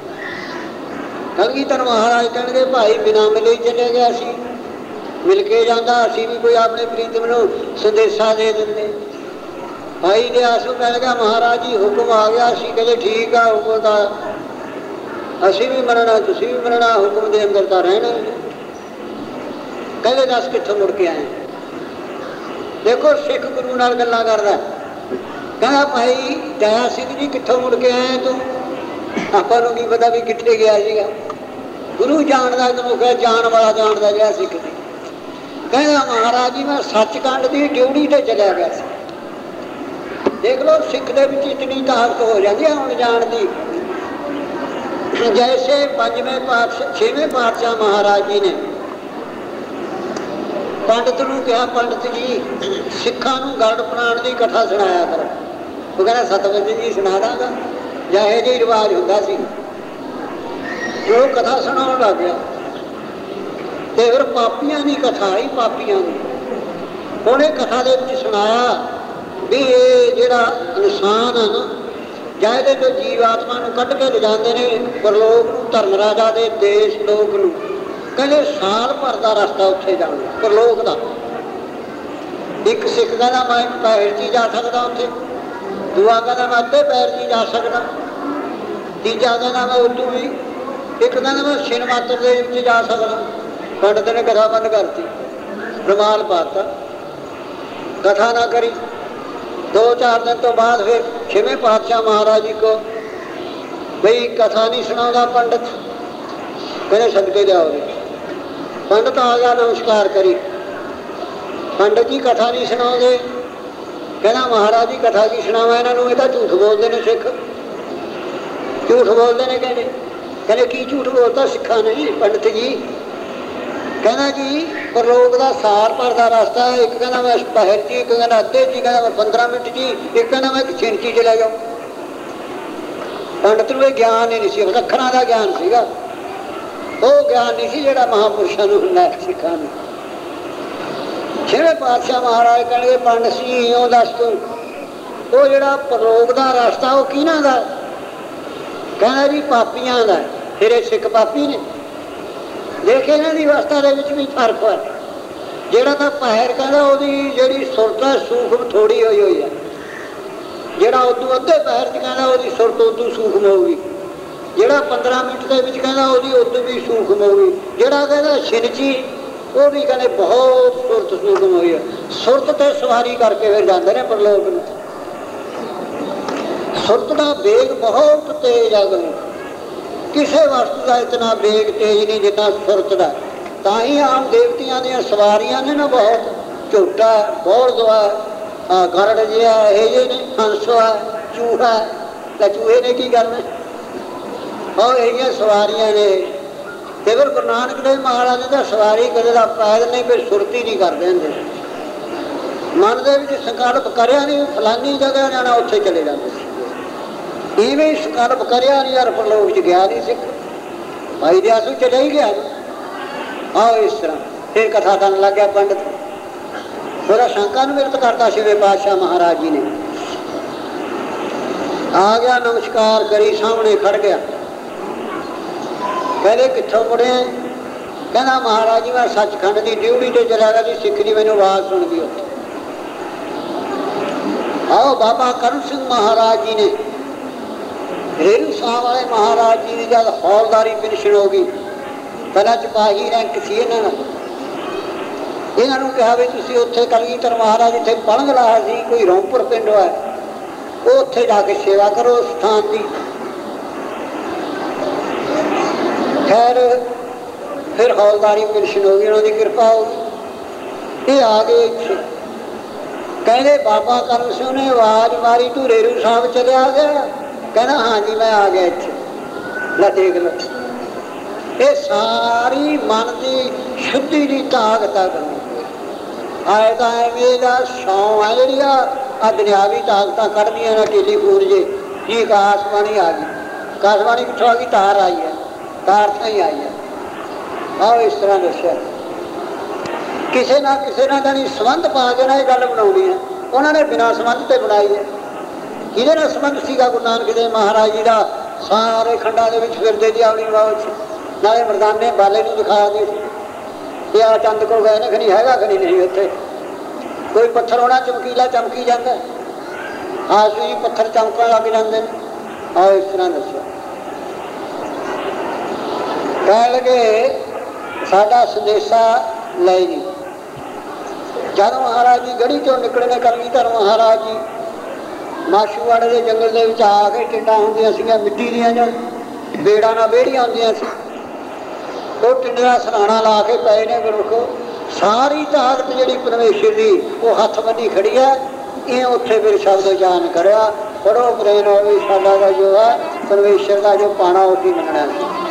ਕਲਗੀਧਰ ਮਹਾਰਾਜ ਕਹਿਣਗੇ ਭਾਈ ਬਿਨਾਂ ਮਿਲੇ ਚਲੇ ਗਿਆ ਸੀ, ਮਿਲ ਕੇ ਜਾਂਦਾ ਅਸੀਂ ਵੀ ਕੋਈ ਆਪਣੇ ਪ੍ਰੀਤਮ ਨੂੰ ਸੰਦੇਸ਼ਾ ਦੇ ਦਿੰਦੇ। ਭਾਈ ਦੇ ਆਸੂ ਕਹਿ ਲਗਾ ਮਹਾਰਾਜ ਜੀ ਹੁਕਮ ਆ ਗਿਆ ਸੀ, ਕਹਿੰਦੇ ਠੀਕ ਆ ਹੁਕਮ ਦਾ ਅਸੀਂ ਵੀ ਮੰਨਣਾ ਤੁਸੀਂ ਵੀ ਮੰਨਣਾ, ਹੁਕਮ ਦੇ ਅੰਦਰ ਤਾਂ ਰਹਿਣਾ। ਕਹਿੰਦੇ ਦੱਸ ਕਿੱਥੋਂ ਮੁੜ ਕੇ ਆਏ। ਦੇਖੋ ਸਿੱਖ ਗੁਰੂ ਨਾਲ ਗੱਲਾਂ ਕਰਦਾ, ਕਹਿੰਦਾ ਭਾਈ ਦਇਆ ਸਿੰਘ ਜੀ ਕਿੱਥੋਂ ਮੁੜ ਕੇ ਆਏ ਤੂੰ, ਆਪਾਂ ਨੂੰ ਕੀ ਪਤਾ ਵੀ ਕਿੱਥੇ ਗਿਆ ਸੀਗਾ, ਗੁਰੂ ਜਾਣਦਾ, ਤੈਨੂੰ ਕਿਹਾ ਜਾਣ ਵਾਲਾ ਜਾਣਦਾ ਜਿਹੜਾ ਸਿੱਖ ਸੀ। ਕਹਿੰਦਾ ਮਹਾਰਾਜ ਜੀ ਮੈਂ ਸੱਚਖੰਡ ਦੀ ਡਿਊਟੀ ਤੇ ਚਲਿਆ ਗਿਆ ਸੀ। ਦੇਖ ਲਓ ਸਿੱਖ ਦੇ ਵਿੱਚ ਇਤਨੀ ਤਾਕਤ ਹੋ ਜਾਂਦੀ ਹੈ ਹੁਣ ਜਾਣ ਦੀ। ਜੈਸੇ ਛੇਵੇਂ ਪਾਤਸ਼ਾਹ ਮਹਾਰਾਜ ਜੀ ਨੇ ਪੰਡਤ ਨੂੰ ਕਿਹਾ, ਪੰਡਤ ਜੀ ਸਿੱਖਾਂ ਨੂੰ ਗਰਡ ਪੁਰਾਣ ਦੀ ਕਥਾ ਸੁਣਾਇਆ ਕਰੋ। ਉਹ ਕਹਿੰਦਾ ਸਤਿਗੁਰੂ ਜੀ ਸੁਣਾ ਦਾਂਗਾ, ਜਾਂ ਇਹੋ ਜਿਹੀ ਰਿਵਾਜ ਹੁੰਦਾ ਸੀ। ਜੋ ਕਥਾ ਸੁਣਾਉਣ ਲੱਗ ਗਿਆ ਤੇ ਫਿਰ ਪਾਪੀਆਂ ਦੀ ਕਥਾ ਆਈ, ਪਾਪੀਆਂ ਦੀ। ਉਹਨੇ ਕਥਾ ਦੇ ਵਿੱਚ ਸੁਣਾਇਆ ਵੀ ਇਹ ਜਿਹੜਾ ਇਨਸਾਨ ਹੈ ਨਾ, ਜਾਂ ਇਹਦੇ ਤੋਂ ਜੀਵ ਆਤਮਾ ਨੂੰ ਕੱਢ ਕੇ ਲਿਜਾਂਦੇ ਨੇ ਪਰਲੋਕ ਨੂੰ, ਧਰਮ ਰਾਜਾ ਦੇ ਦੇਸ਼ ਲੋਕ ਨੂੰ, ਕਹਿੰਦੇ ਸਾਲ ਭਰ ਦਾ ਰਸਤਾ ਉੱਥੇ ਜਾਣਾ ਪਰਲੋਕ ਦਾ। ਇੱਕ ਸਿੱਖ ਕਹਿੰਦਾ ਮੈਂ ਪੈਰ 'ਚ ਹੀ ਜਾ ਸਕਦਾ ਉੱਥੇ, ਦੂਆ ਕਹਿੰਦਾ ਮੈਂ ਅੱਧੇ ਪੈਰ 'ਚ ਹੀ ਜਾ ਸਕਦਾ, ਤੀਜਾ ਕਹਿੰਦਾ ਮੈਂ ਉਦੋਂ ਵੀ, ਇੱਕ ਕਹਿੰਦਾ ਮੈਂ ਛਿਨ ਮਾਤਰ ਦੇ ਵਿੱਚ ਜਾ ਸਕਦਾ। ਪੰਡਤ ਨੇ ਕਥਾ ਬੰਦ ਕਰਤੀ, ਰੁਮਾਲ ਪਾਤਾ, ਕਥਾ ਨਾ ਕਰੀ। 2-4 ਦਿਨ ਤੋਂ ਬਾਅਦ ਫਿਰ ਛੇਵੇਂ ਪਾਤਸ਼ਾਹ ਮਹਾਰਾਜ ਜੀ ਕੋ ਬਈ ਕਥਾ ਨਹੀਂ ਸੁਣਾਉਂਦਾ ਪੰਡਤ, ਕਹਿੰਦੇ ਸਦਕੇ ਜਾਓ। ਪੰਡਤ ਆ ਗਿਆ, ਨਮਸਕਾਰ ਕਰੀ। ਪੰਡਤ ਜੀ ਕਥਾ ਨਹੀਂ ਸੁਣਾਉਂਦੇ, ਕਹਿੰਦਾ ਮਹਾਰਾਜ ਜੀ ਕਥਾ ਕੀ ਸੁਣਾਵਾਂ ਇਹਨਾਂ ਨੂੰ, ਇਹ ਤਾਂ ਝੂਠ ਬੋਲਦੇ ਨੇ ਸਿੱਖ, ਝੂਠ ਬੋਲਦੇ ਨੇ। ਕਹਿੰਦੇ ਕੀ ਝੂਠ ਬੋਲਤਾ ਸਿੱਖਾਂ ਨੇ ਪੰਡਤ ਜੀ? ਕਹਿੰਦਾ ਜੀ ਪਰਲੋਕ ਦਾ ਸਾਲ ਭਰ ਦਾ ਰਸਤਾ, ਇੱਕ ਕਹਿੰਦਾ ਮੈਂ ਪਹਿਰ 'ਚ, ਇੱਕ ਕਹਿੰਦਾ ਅੱਧੇ 'ਚ, ਕਹਿੰਦਾ ਮੈਂ 15 ਮਿੰਟ 'ਚ, ਇੱਕ ਕਹਿੰਦਾ ਮੈਂ ਛਿੰਚੀ 'ਚ ਲੈ ਜਾਓ। ਪੰਡਤ ਨੂੰ ਇਹ ਗਿਆਨ ਹੀ ਨਹੀਂ ਸੀ, ਅੱਖਰਾਂ ਦਾ ਗਿਆਨ ਸੀਗਾ, ਉਹ ਗਿਆਨ ਨਹੀਂ ਸੀ ਜਿਹੜਾ ਮਹਾਂਪੁਰਸ਼ਾਂ ਨੂੰ ਹੁੰਦਾ ਸਿੱਖਾਂ ਨੂੰ। ਛੇਵੇਂ ਪਾਤਸ਼ਾਹ ਮਹਾਰਾਜ ਕਹਿਣਗੇ ਪੰਡਤ ਸੀ ਇਉਂ ਦੱਸ ਤੂੰ, ਉਹ ਜਿਹੜਾ ਪਰਲੋਕ ਦਾ ਰਸਤਾ ਉਹ ਕਿਹਨਾਂ ਦਾ? ਕਹਿੰਦਾ ਜੀ ਪਾਪੀਆਂ ਦਾ। ਫਿਰ ਇਹ ਸਿੱਖ ਪਾਪੀ ਨੇ। ਦੇਖ ਇਹਨਾਂ ਦੀ ਅਵਸਥਾ ਦੇ ਵਿੱਚ ਵੀ ਫਰਕ ਹੈ। ਜਿਹੜਾ ਤਾਂ ਪਹਿਰ ਕਹਿੰਦਾ ਉਹਦੀ ਜਿਹੜੀ ਸੁਰਤ ਹੈ ਸੂਖਮ ਥੋੜ੍ਹੀ ਹੋਈ ਹੈ, ਜਿਹੜਾ ਉਦੋਂ ਅੱਧੇ ਪਹਿਰ 'ਚ ਕਹਿੰਦਾ ਉਹਦੀ ਸੁਰਤ ਉਦੋਂ ਸੂਖਮ ਹੋਊਗੀ, ਜਿਹੜਾ 15 ਮਿੰਟ ਦੇ ਵਿੱਚ ਕਹਿੰਦਾ ਉਹਦੀ ਉਦੋਂ ਵੀ ਸੂਖਮ ਹੋਊਗੀ, ਜਿਹੜਾ ਕਹਿੰਦਾ ਛਿਨਚੀ ਉਹ ਵੀ ਕਹਿੰਦੇ ਬਹੁਤ ਸੁਰਤ ਸੂਖਮ ਹੋਈ ਹੈ। ਸੁਰਤ ਤੇ ਸਵਾਰੀ ਕਰਕੇ ਫਿਰ ਜਾਂਦੇ ਨੇ ਪਰਲੋਕ ਨੂੰ। ਸੁਰਤ ਦਾ ਵੇਗ ਬਹੁਤ ਤੇਜ਼ ਆ, ਕਿਸੇ ਵਸਤੂ ਦਾ ਇਤਨਾ ਵੇਗ ਤੇਜ਼ ਨਹੀਂ ਜਿੰਨਾ ਸੁਰਤ ਦਾ। ਤਾਂ ਹੀ ਆਮ ਦੇਵਤਿਆਂ ਦੀਆਂ ਸਵਾਰੀਆਂ ਨੇ ਨਾ ਬਹੁਤ, ਝੋਟਾ ਬੋਲਦਵਾ ਗਰੜ ਜਿਹਾ ਇਹ ਜਿਹੇ ਨੇ, ਹੰਸਵਾ ਚੂਹਾ, ਤਾਂ ਚੂਹੇ ਨੇ ਕੀ ਕਰਨਾ, ਉਹ ਇਹ ਸਵਾਰੀਆਂ ਨੇ। ਤੇ ਫਿਰ ਗੁਰੂ ਨਾਨਕ ਦੇਵ ਮਹਾਰਾਜ ਦਾ ਸਵਾਰੀ ਕਦੇ ਦਾ ਪੈਦਲ ਨਹੀਂ, ਫਿਰ ਸੁਰਤੀ ਨਹੀਂ ਕਰਦੇ ਹੁੰਦੇ। ਮਨ ਦੇ ਵਿੱਚ ਸੰਕਲਪ ਕਰਿਆ ਨਹੀਂ ਫਲਾਨੀ ਜਗ੍ਹਾ ਜਾਣਾ, ਉੱਥੇ ਚਲੇ ਜਾਂਦੇ ਸੀ। ਇਵੇਂ ਹੀ ਸੰਕਲਪ ਕਰਿਆ ਨਹੀਂ ਯਾਰ ਪਰਲੋਕ 'ਚ ਗਿਆ ਨਹੀਂ ਸਿੱਖ, ਭਾਈ ਦੇ ਆਸੂ ਚਲੇ ਹੀ ਗਿਆ। ਆਓ ਇਸ ਤਰ੍ਹਾਂ ਫਿਰ ਕਥਾ ਕਰਨ ਲੱਗ ਗਿਆ ਪੰਡਤ। ਉਹਦਾ ਸ਼ੰਕਾ ਨੂੰ ਮਿਰਤ ਕਰਤਾ ਛੇਵੇਂ ਪਾਤਸ਼ਾਹ ਮਹਾਰਾਜ ਜੀ ਨੇ। ਆ ਗਿਆ, ਨਮਸਕਾਰ ਕਰੀ, ਸਾਹਮਣੇ ਖੜ ਗਿਆ। ਕਹਿੰਦੇ ਕਿੱਥੋਂ ਮੁੜਿਆ? ਕਹਿੰਦਾ ਮਹਾਰਾਜ ਜੀ ਮੈਂ ਸੱਚਖੰਡ ਦੀ ਡਿਊਟੀ ਤੇ ਚਲਿਆ ਗਿਆ ਜੀ, ਸਿੱਖ ਦੀ ਮੈਨੂੰ ਆਵਾਜ਼ ਸੁਣ ਗਈ ਉੱਥੇ। ਆਓ ਬਾਬਾ ਕਰਮ ਸਿੰਘ ਮਹਾਰਾਜ ਜੀ ਨੇ, ਰੇਰੂ ਸਾਹਿਬ ਵਾਲੇ ਮਹਾਰਾਜ ਜੀ ਦੀ ਜਦ ਹੌਲਦਾਰੀ ਪੈਨਸ਼ਨ ਹੋ ਗਈ, ਪਹਿਲਾਂ ਸਿਪਾਹੀ ਰੈਂਕ ਸੀ ਇਹਨਾਂ ਦਾ, ਇਹਨਾਂ ਨੂੰ ਕਿਹਾ ਵੀ ਤੁਸੀਂ ਉੱਥੇ ਕਲਗੀਧਰ ਮਹਾਰਾਜ ਇੱਥੇ ਪਲੰਘ ਲਾਇਆ ਸੀ, ਕੋਈ ਰੌਂਪੁਰ ਪਿੰਡ ਹੈ, ਉਹ ਉੱਥੇ ਜਾ ਕੇ ਸੇਵਾ ਕਰੋ ਸਥਾਨ ਦੀ। खैर फिर हौलदारी पेंशन हो गई, उन्होंने कृपा हो गई। ये आ गए इत्थे, कहते बाबा करम सिंह ने आवाज मारी तू रेरू साहब चलिया गया? कहना हाँ जी मैं आ गया इत्थे। ला देख लो, ये सारी मन की शुद्धि की ताकत आए तो एवं का सौं है जी आ दुनियावी ताकत कढ़ दिया ना टेलीफोन जे जी आकाशवाणी आ गई। आकाशवाणी कितों आ गई? तार आई है, तार से ही आई है। आओ इस तरह दसिया किसी ना जानी संबंध पा के ना ये गल बनानी है, उन्होंने बिना संबंध से बनाई है। कि संबंध सीगा गुरु नानक देव महाराज जी का सारे खंडा के फिरते जी अपनी नाले मरदाने बाले दिखा दे आ चंद को गए ने खनी हैगा खनी नहीं उत्थे कोई पत्थर होना चमकीला चमकी जाता आसू जी पत्थर चमकन लग जाते हैं। आओ इस तरह दसिया कह लगे साडा संदेशा ले जी। जब महाराज जी गढ़ी चो निकलने कलगीधर महाराज जी माछूवाड़े के जंगल के आके टिंडा होंदियां सीगियां मिट्टी दियां जो बेड़ा ना बेड़ियां होंदियां सी, वो टिंडे का सराहना ला के पे ने गुरमुखो सारी ताकत जी परमेश्वर की वो हथ बनी खड़ी है। ये उत्थे फिर शब्द उचारण करया पढ़ो प्रेम होवे साडा का जो है परमेश्वर का जो पाना उसी मनना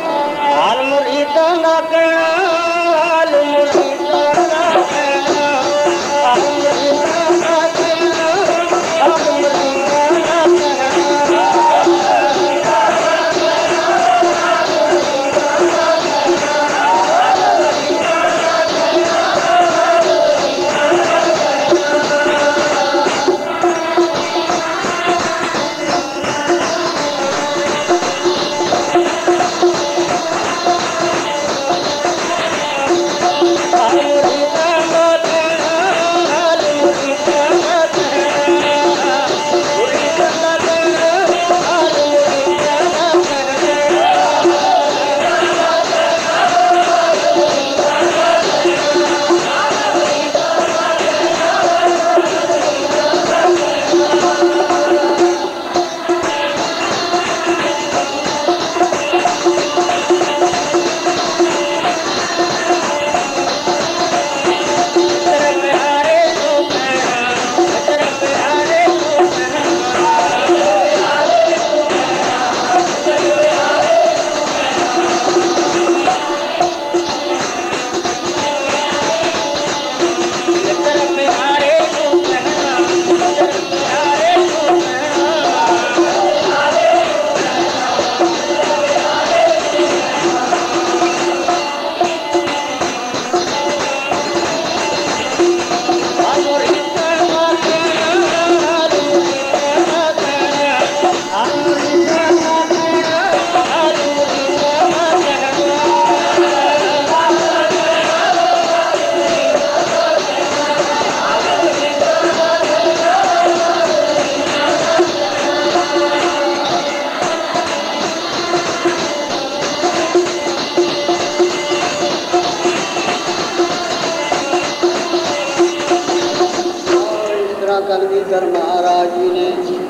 कलगीधर महाराज जी ने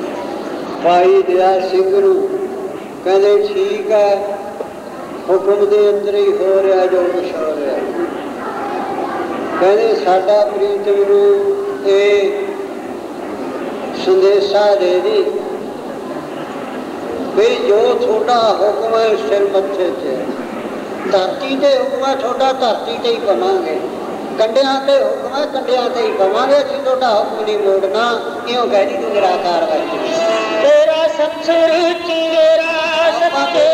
भाई दया सिंह नूं कहते ठीक है हुक्म के अंदर ही हो रहा जो कुछ हो रहा। कहते साडा प्रीतम नूं ये संदेशा दे दी भी जो थोड़ा हुक्म है सिर मत्थे से धरती से हुक्म है थोड़ा धरती से ही पवांगे कंडिया से हुक्म है कंडिया से ही पवांगे असीं थोड़ा हुक्म नहीं मोड़ना क्यों कह दी तू निराकार है तेरा सत्सुर तेरा सत्य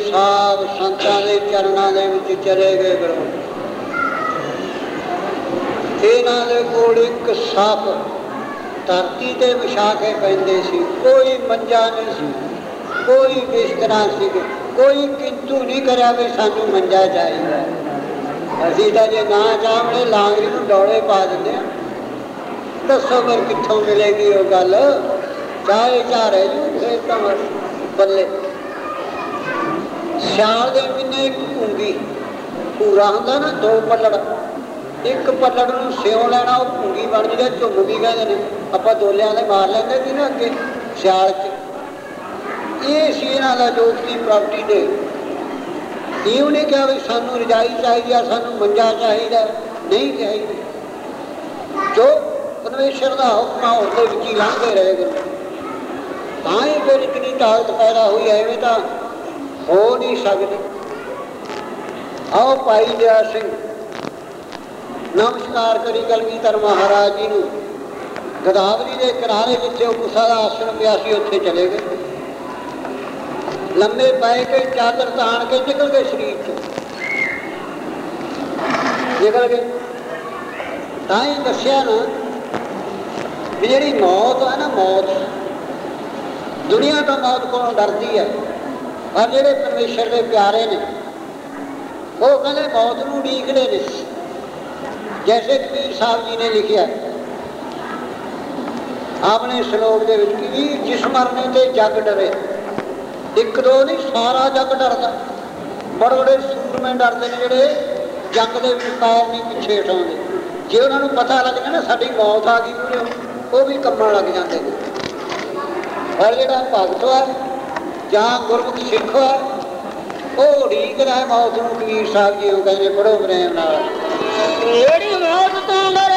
ਸਾਧ ਸੰਤਾਂ ਦੇ ਚਰਨਾਂ ਦੇ ਵਿੱਚ ਚਲੇ ਗਏ ਗੁਰੂ। ਇਹਨਾਂ ਦੇ ਕੋਲ ਇੱਕ ਸੱਪ ਧਰਤੀ ਤੇ ਵਿਛਾ ਕੇ ਪੈਂਦੇ ਸੀ, ਕੋਈ ਮੰਜਾ ਨਹੀਂ ਸੀ, ਕੋਈ ਬਿਸਤਰਾ ਸੀ, ਕੋਈ ਕਿੰਤੂ ਨਹੀਂ ਕਰਿਆ ਵੀ ਸਾਨੂੰ ਮੰਜਾ ਚਾਹੀਦਾ। ਅਸੀਂ ਤਾਂ ਜੇ ਨਾ ਚਾਹਣੇ ਲਾਂਗਰੀ ਨੂੰ ਡੋਲੇ ਪਾ ਦਿੰਦੇ ਹਾਂ। ਦੱਸੋ ਫਿਰ ਕਿੱਥੋਂ ਮਿਲੇਗੀ ਉਹ ਗੱਲ? ਚਾਹੇ ਝਾਰੇ ਜੂ ਫੇਰ ਤਾਂ ਬੱਲੇ। ਸਿਆਲ ਦੇ ਮਹੀਨੇ ਇੱਕ ਭੂੰਗੀ ਭੂਰਾ ਹੁੰਦਾ ਨਾ, 2 ਪੱਲੜ, ਇੱਕ ਪੱਲੜ ਨੂੰ ਸਿਉਂ ਲੈਣਾ, ਉਹ ਭੂੰਗੀ ਬਣ ਜਾਂਦੀ, ਝੁੰਮ ਵੀ ਕਹਿੰਦੇ ਨੇ। ਆਪਾਂ ਦੋਲਿਆਂ ਦੇ ਮਾਰ ਲੈਂਦੇ ਸੀ ਨਾ ਅੱਗੇ ਸਿਆਲ 'ਚ। ਇਹ ਸੀ ਇਹਨਾਂ ਦਾ ਜੋਤੀ ਪ੍ਰਾਪਤੀ ਦੇ। ਇਹ ਉਹਨੇ ਕਿਹਾ ਵੀ ਸਾਨੂੰ ਰਜਾਈ ਚਾਹੀਦੀ ਆ, ਸਾਨੂੰ ਮੰਜਾ ਚਾਹੀਦਾ, ਨਹੀਂ ਚਾਹੀਦੀ। ਜੋ ਪਰਮੇਸ਼ਰ ਦਾ ਹੁਕਮ ਆ ਉਹਦੇ ਵਿੱਚ ਹੀ ਲੰਘਦੇ ਰਹੇ ਗੁਰੂ। ਤਾਂ ਹੀ ਫਿਰ ਇਤਨੀ ਤਾਕਤ ਪੈਦਾ ਹੋਈ। ਐਵੇਂ ਤਾਂ ਹੋ ਨਹੀਂ ਸਕਦੀ। ਆਓ ਭਾਈ ਦਇਆ ਸਿੰਘ ਨਮਸਕਾਰ ਕਰੀ ਕਲਗੀਧਰ ਮਹਾਰਾਜ ਜੀ ਨੂੰ। ਗੋਦਾਵਰੀ ਦੇ ਕਿਨਾਰੇ ਜਿੱਥੇ ਉਹ ਕੁਸਾ ਦਾ ਆਸ਼ਰਮ ਪਿਆ ਸੀ ਉੱਥੇ ਚਲੇ ਗਏ। ਲੰਮੇ ਪੈ ਕੇ ਚਾਦਰ ਤਾਣ ਕੇ ਨਿਕਲ ਗਏ, ਸਰੀਰ 'ਚ ਨਿਕਲ ਗਏ। ਤਾਂ ਹੀ ਦੱਸਿਆ ਨਾ ਵੀ ਜਿਹੜੀ ਮੌਤ ਹੈ ਨਾ, ਮੌਤ ਦੁਨੀਆ ਤੋਂ ਮੌਤ ਕੋਲੋਂ ਡਰਦੀ ਹੈ, ਪਰ ਜਿਹੜੇ ਪਰਮੇਸ਼ਰ ਦੇ ਪਿਆਰੇ ਨੇ ਉਹ ਕਹਿੰਦੇ ਮੌਤ ਨੂੰ ਉਡੀਕਦੇ ਨੇ। ਜੈਸੇ ਕਬੀਰ ਸਾਹਿਬ ਜੀ ਨੇ ਲਿਖਿਆ ਆਪਣੇ ਸ਼ਲੋਕ ਦੇ ਵਿੱਚ ਕਿ ਜਿਸ ਮਰਨੇ ਤੇ ਜੱਗ ਡਰੇ। ਇੱਕ ਦੋ ਨਹੀਂ, ਸਾਰਾ ਜੱਗ ਡਰਦਾ। ਬੜੇ ਬੜੇ ਸੂਰਮੇ ਡਰਦੇ ਨੇ ਜਿਹੜੇ ਜੰਗ ਦੇ ਵਿੱਚ ਪੈਰ ਨਹੀਂ ਪਿੱਛੇ ਹਟਾਉਂਦੇ। ਜੇ ਉਹਨਾਂ ਨੂੰ ਪਤਾ ਲੱਗ ਜਾਏ ਨਾ ਸਾਡੀ ਮੌਤ ਆ ਗਈ, ਉਹ ਵੀ ਕੰਮਣ ਲੱਗ ਜਾਂਦੇ ਨੇ। ਪਰ ਜਿਹੜਾ ਭਗਤ ਹੈ ਜਾਂ ਗੁਰਮੁਖ ਸਿੱਖ ਹੈ ਉਹ ਉਡੀਕਦਾ ਹੈ ਮੌਤ ਨੂੰ। ਕਬੀਰ ਸਾਹਿਬ ਜੀ ਉਹ ਕਹਿੰਦੇ ਬੜੋ ਪ੍ਰੇਮ ਨਾਲ, ਜਿਹੜੀ ਮੌਤ ਤੋਂ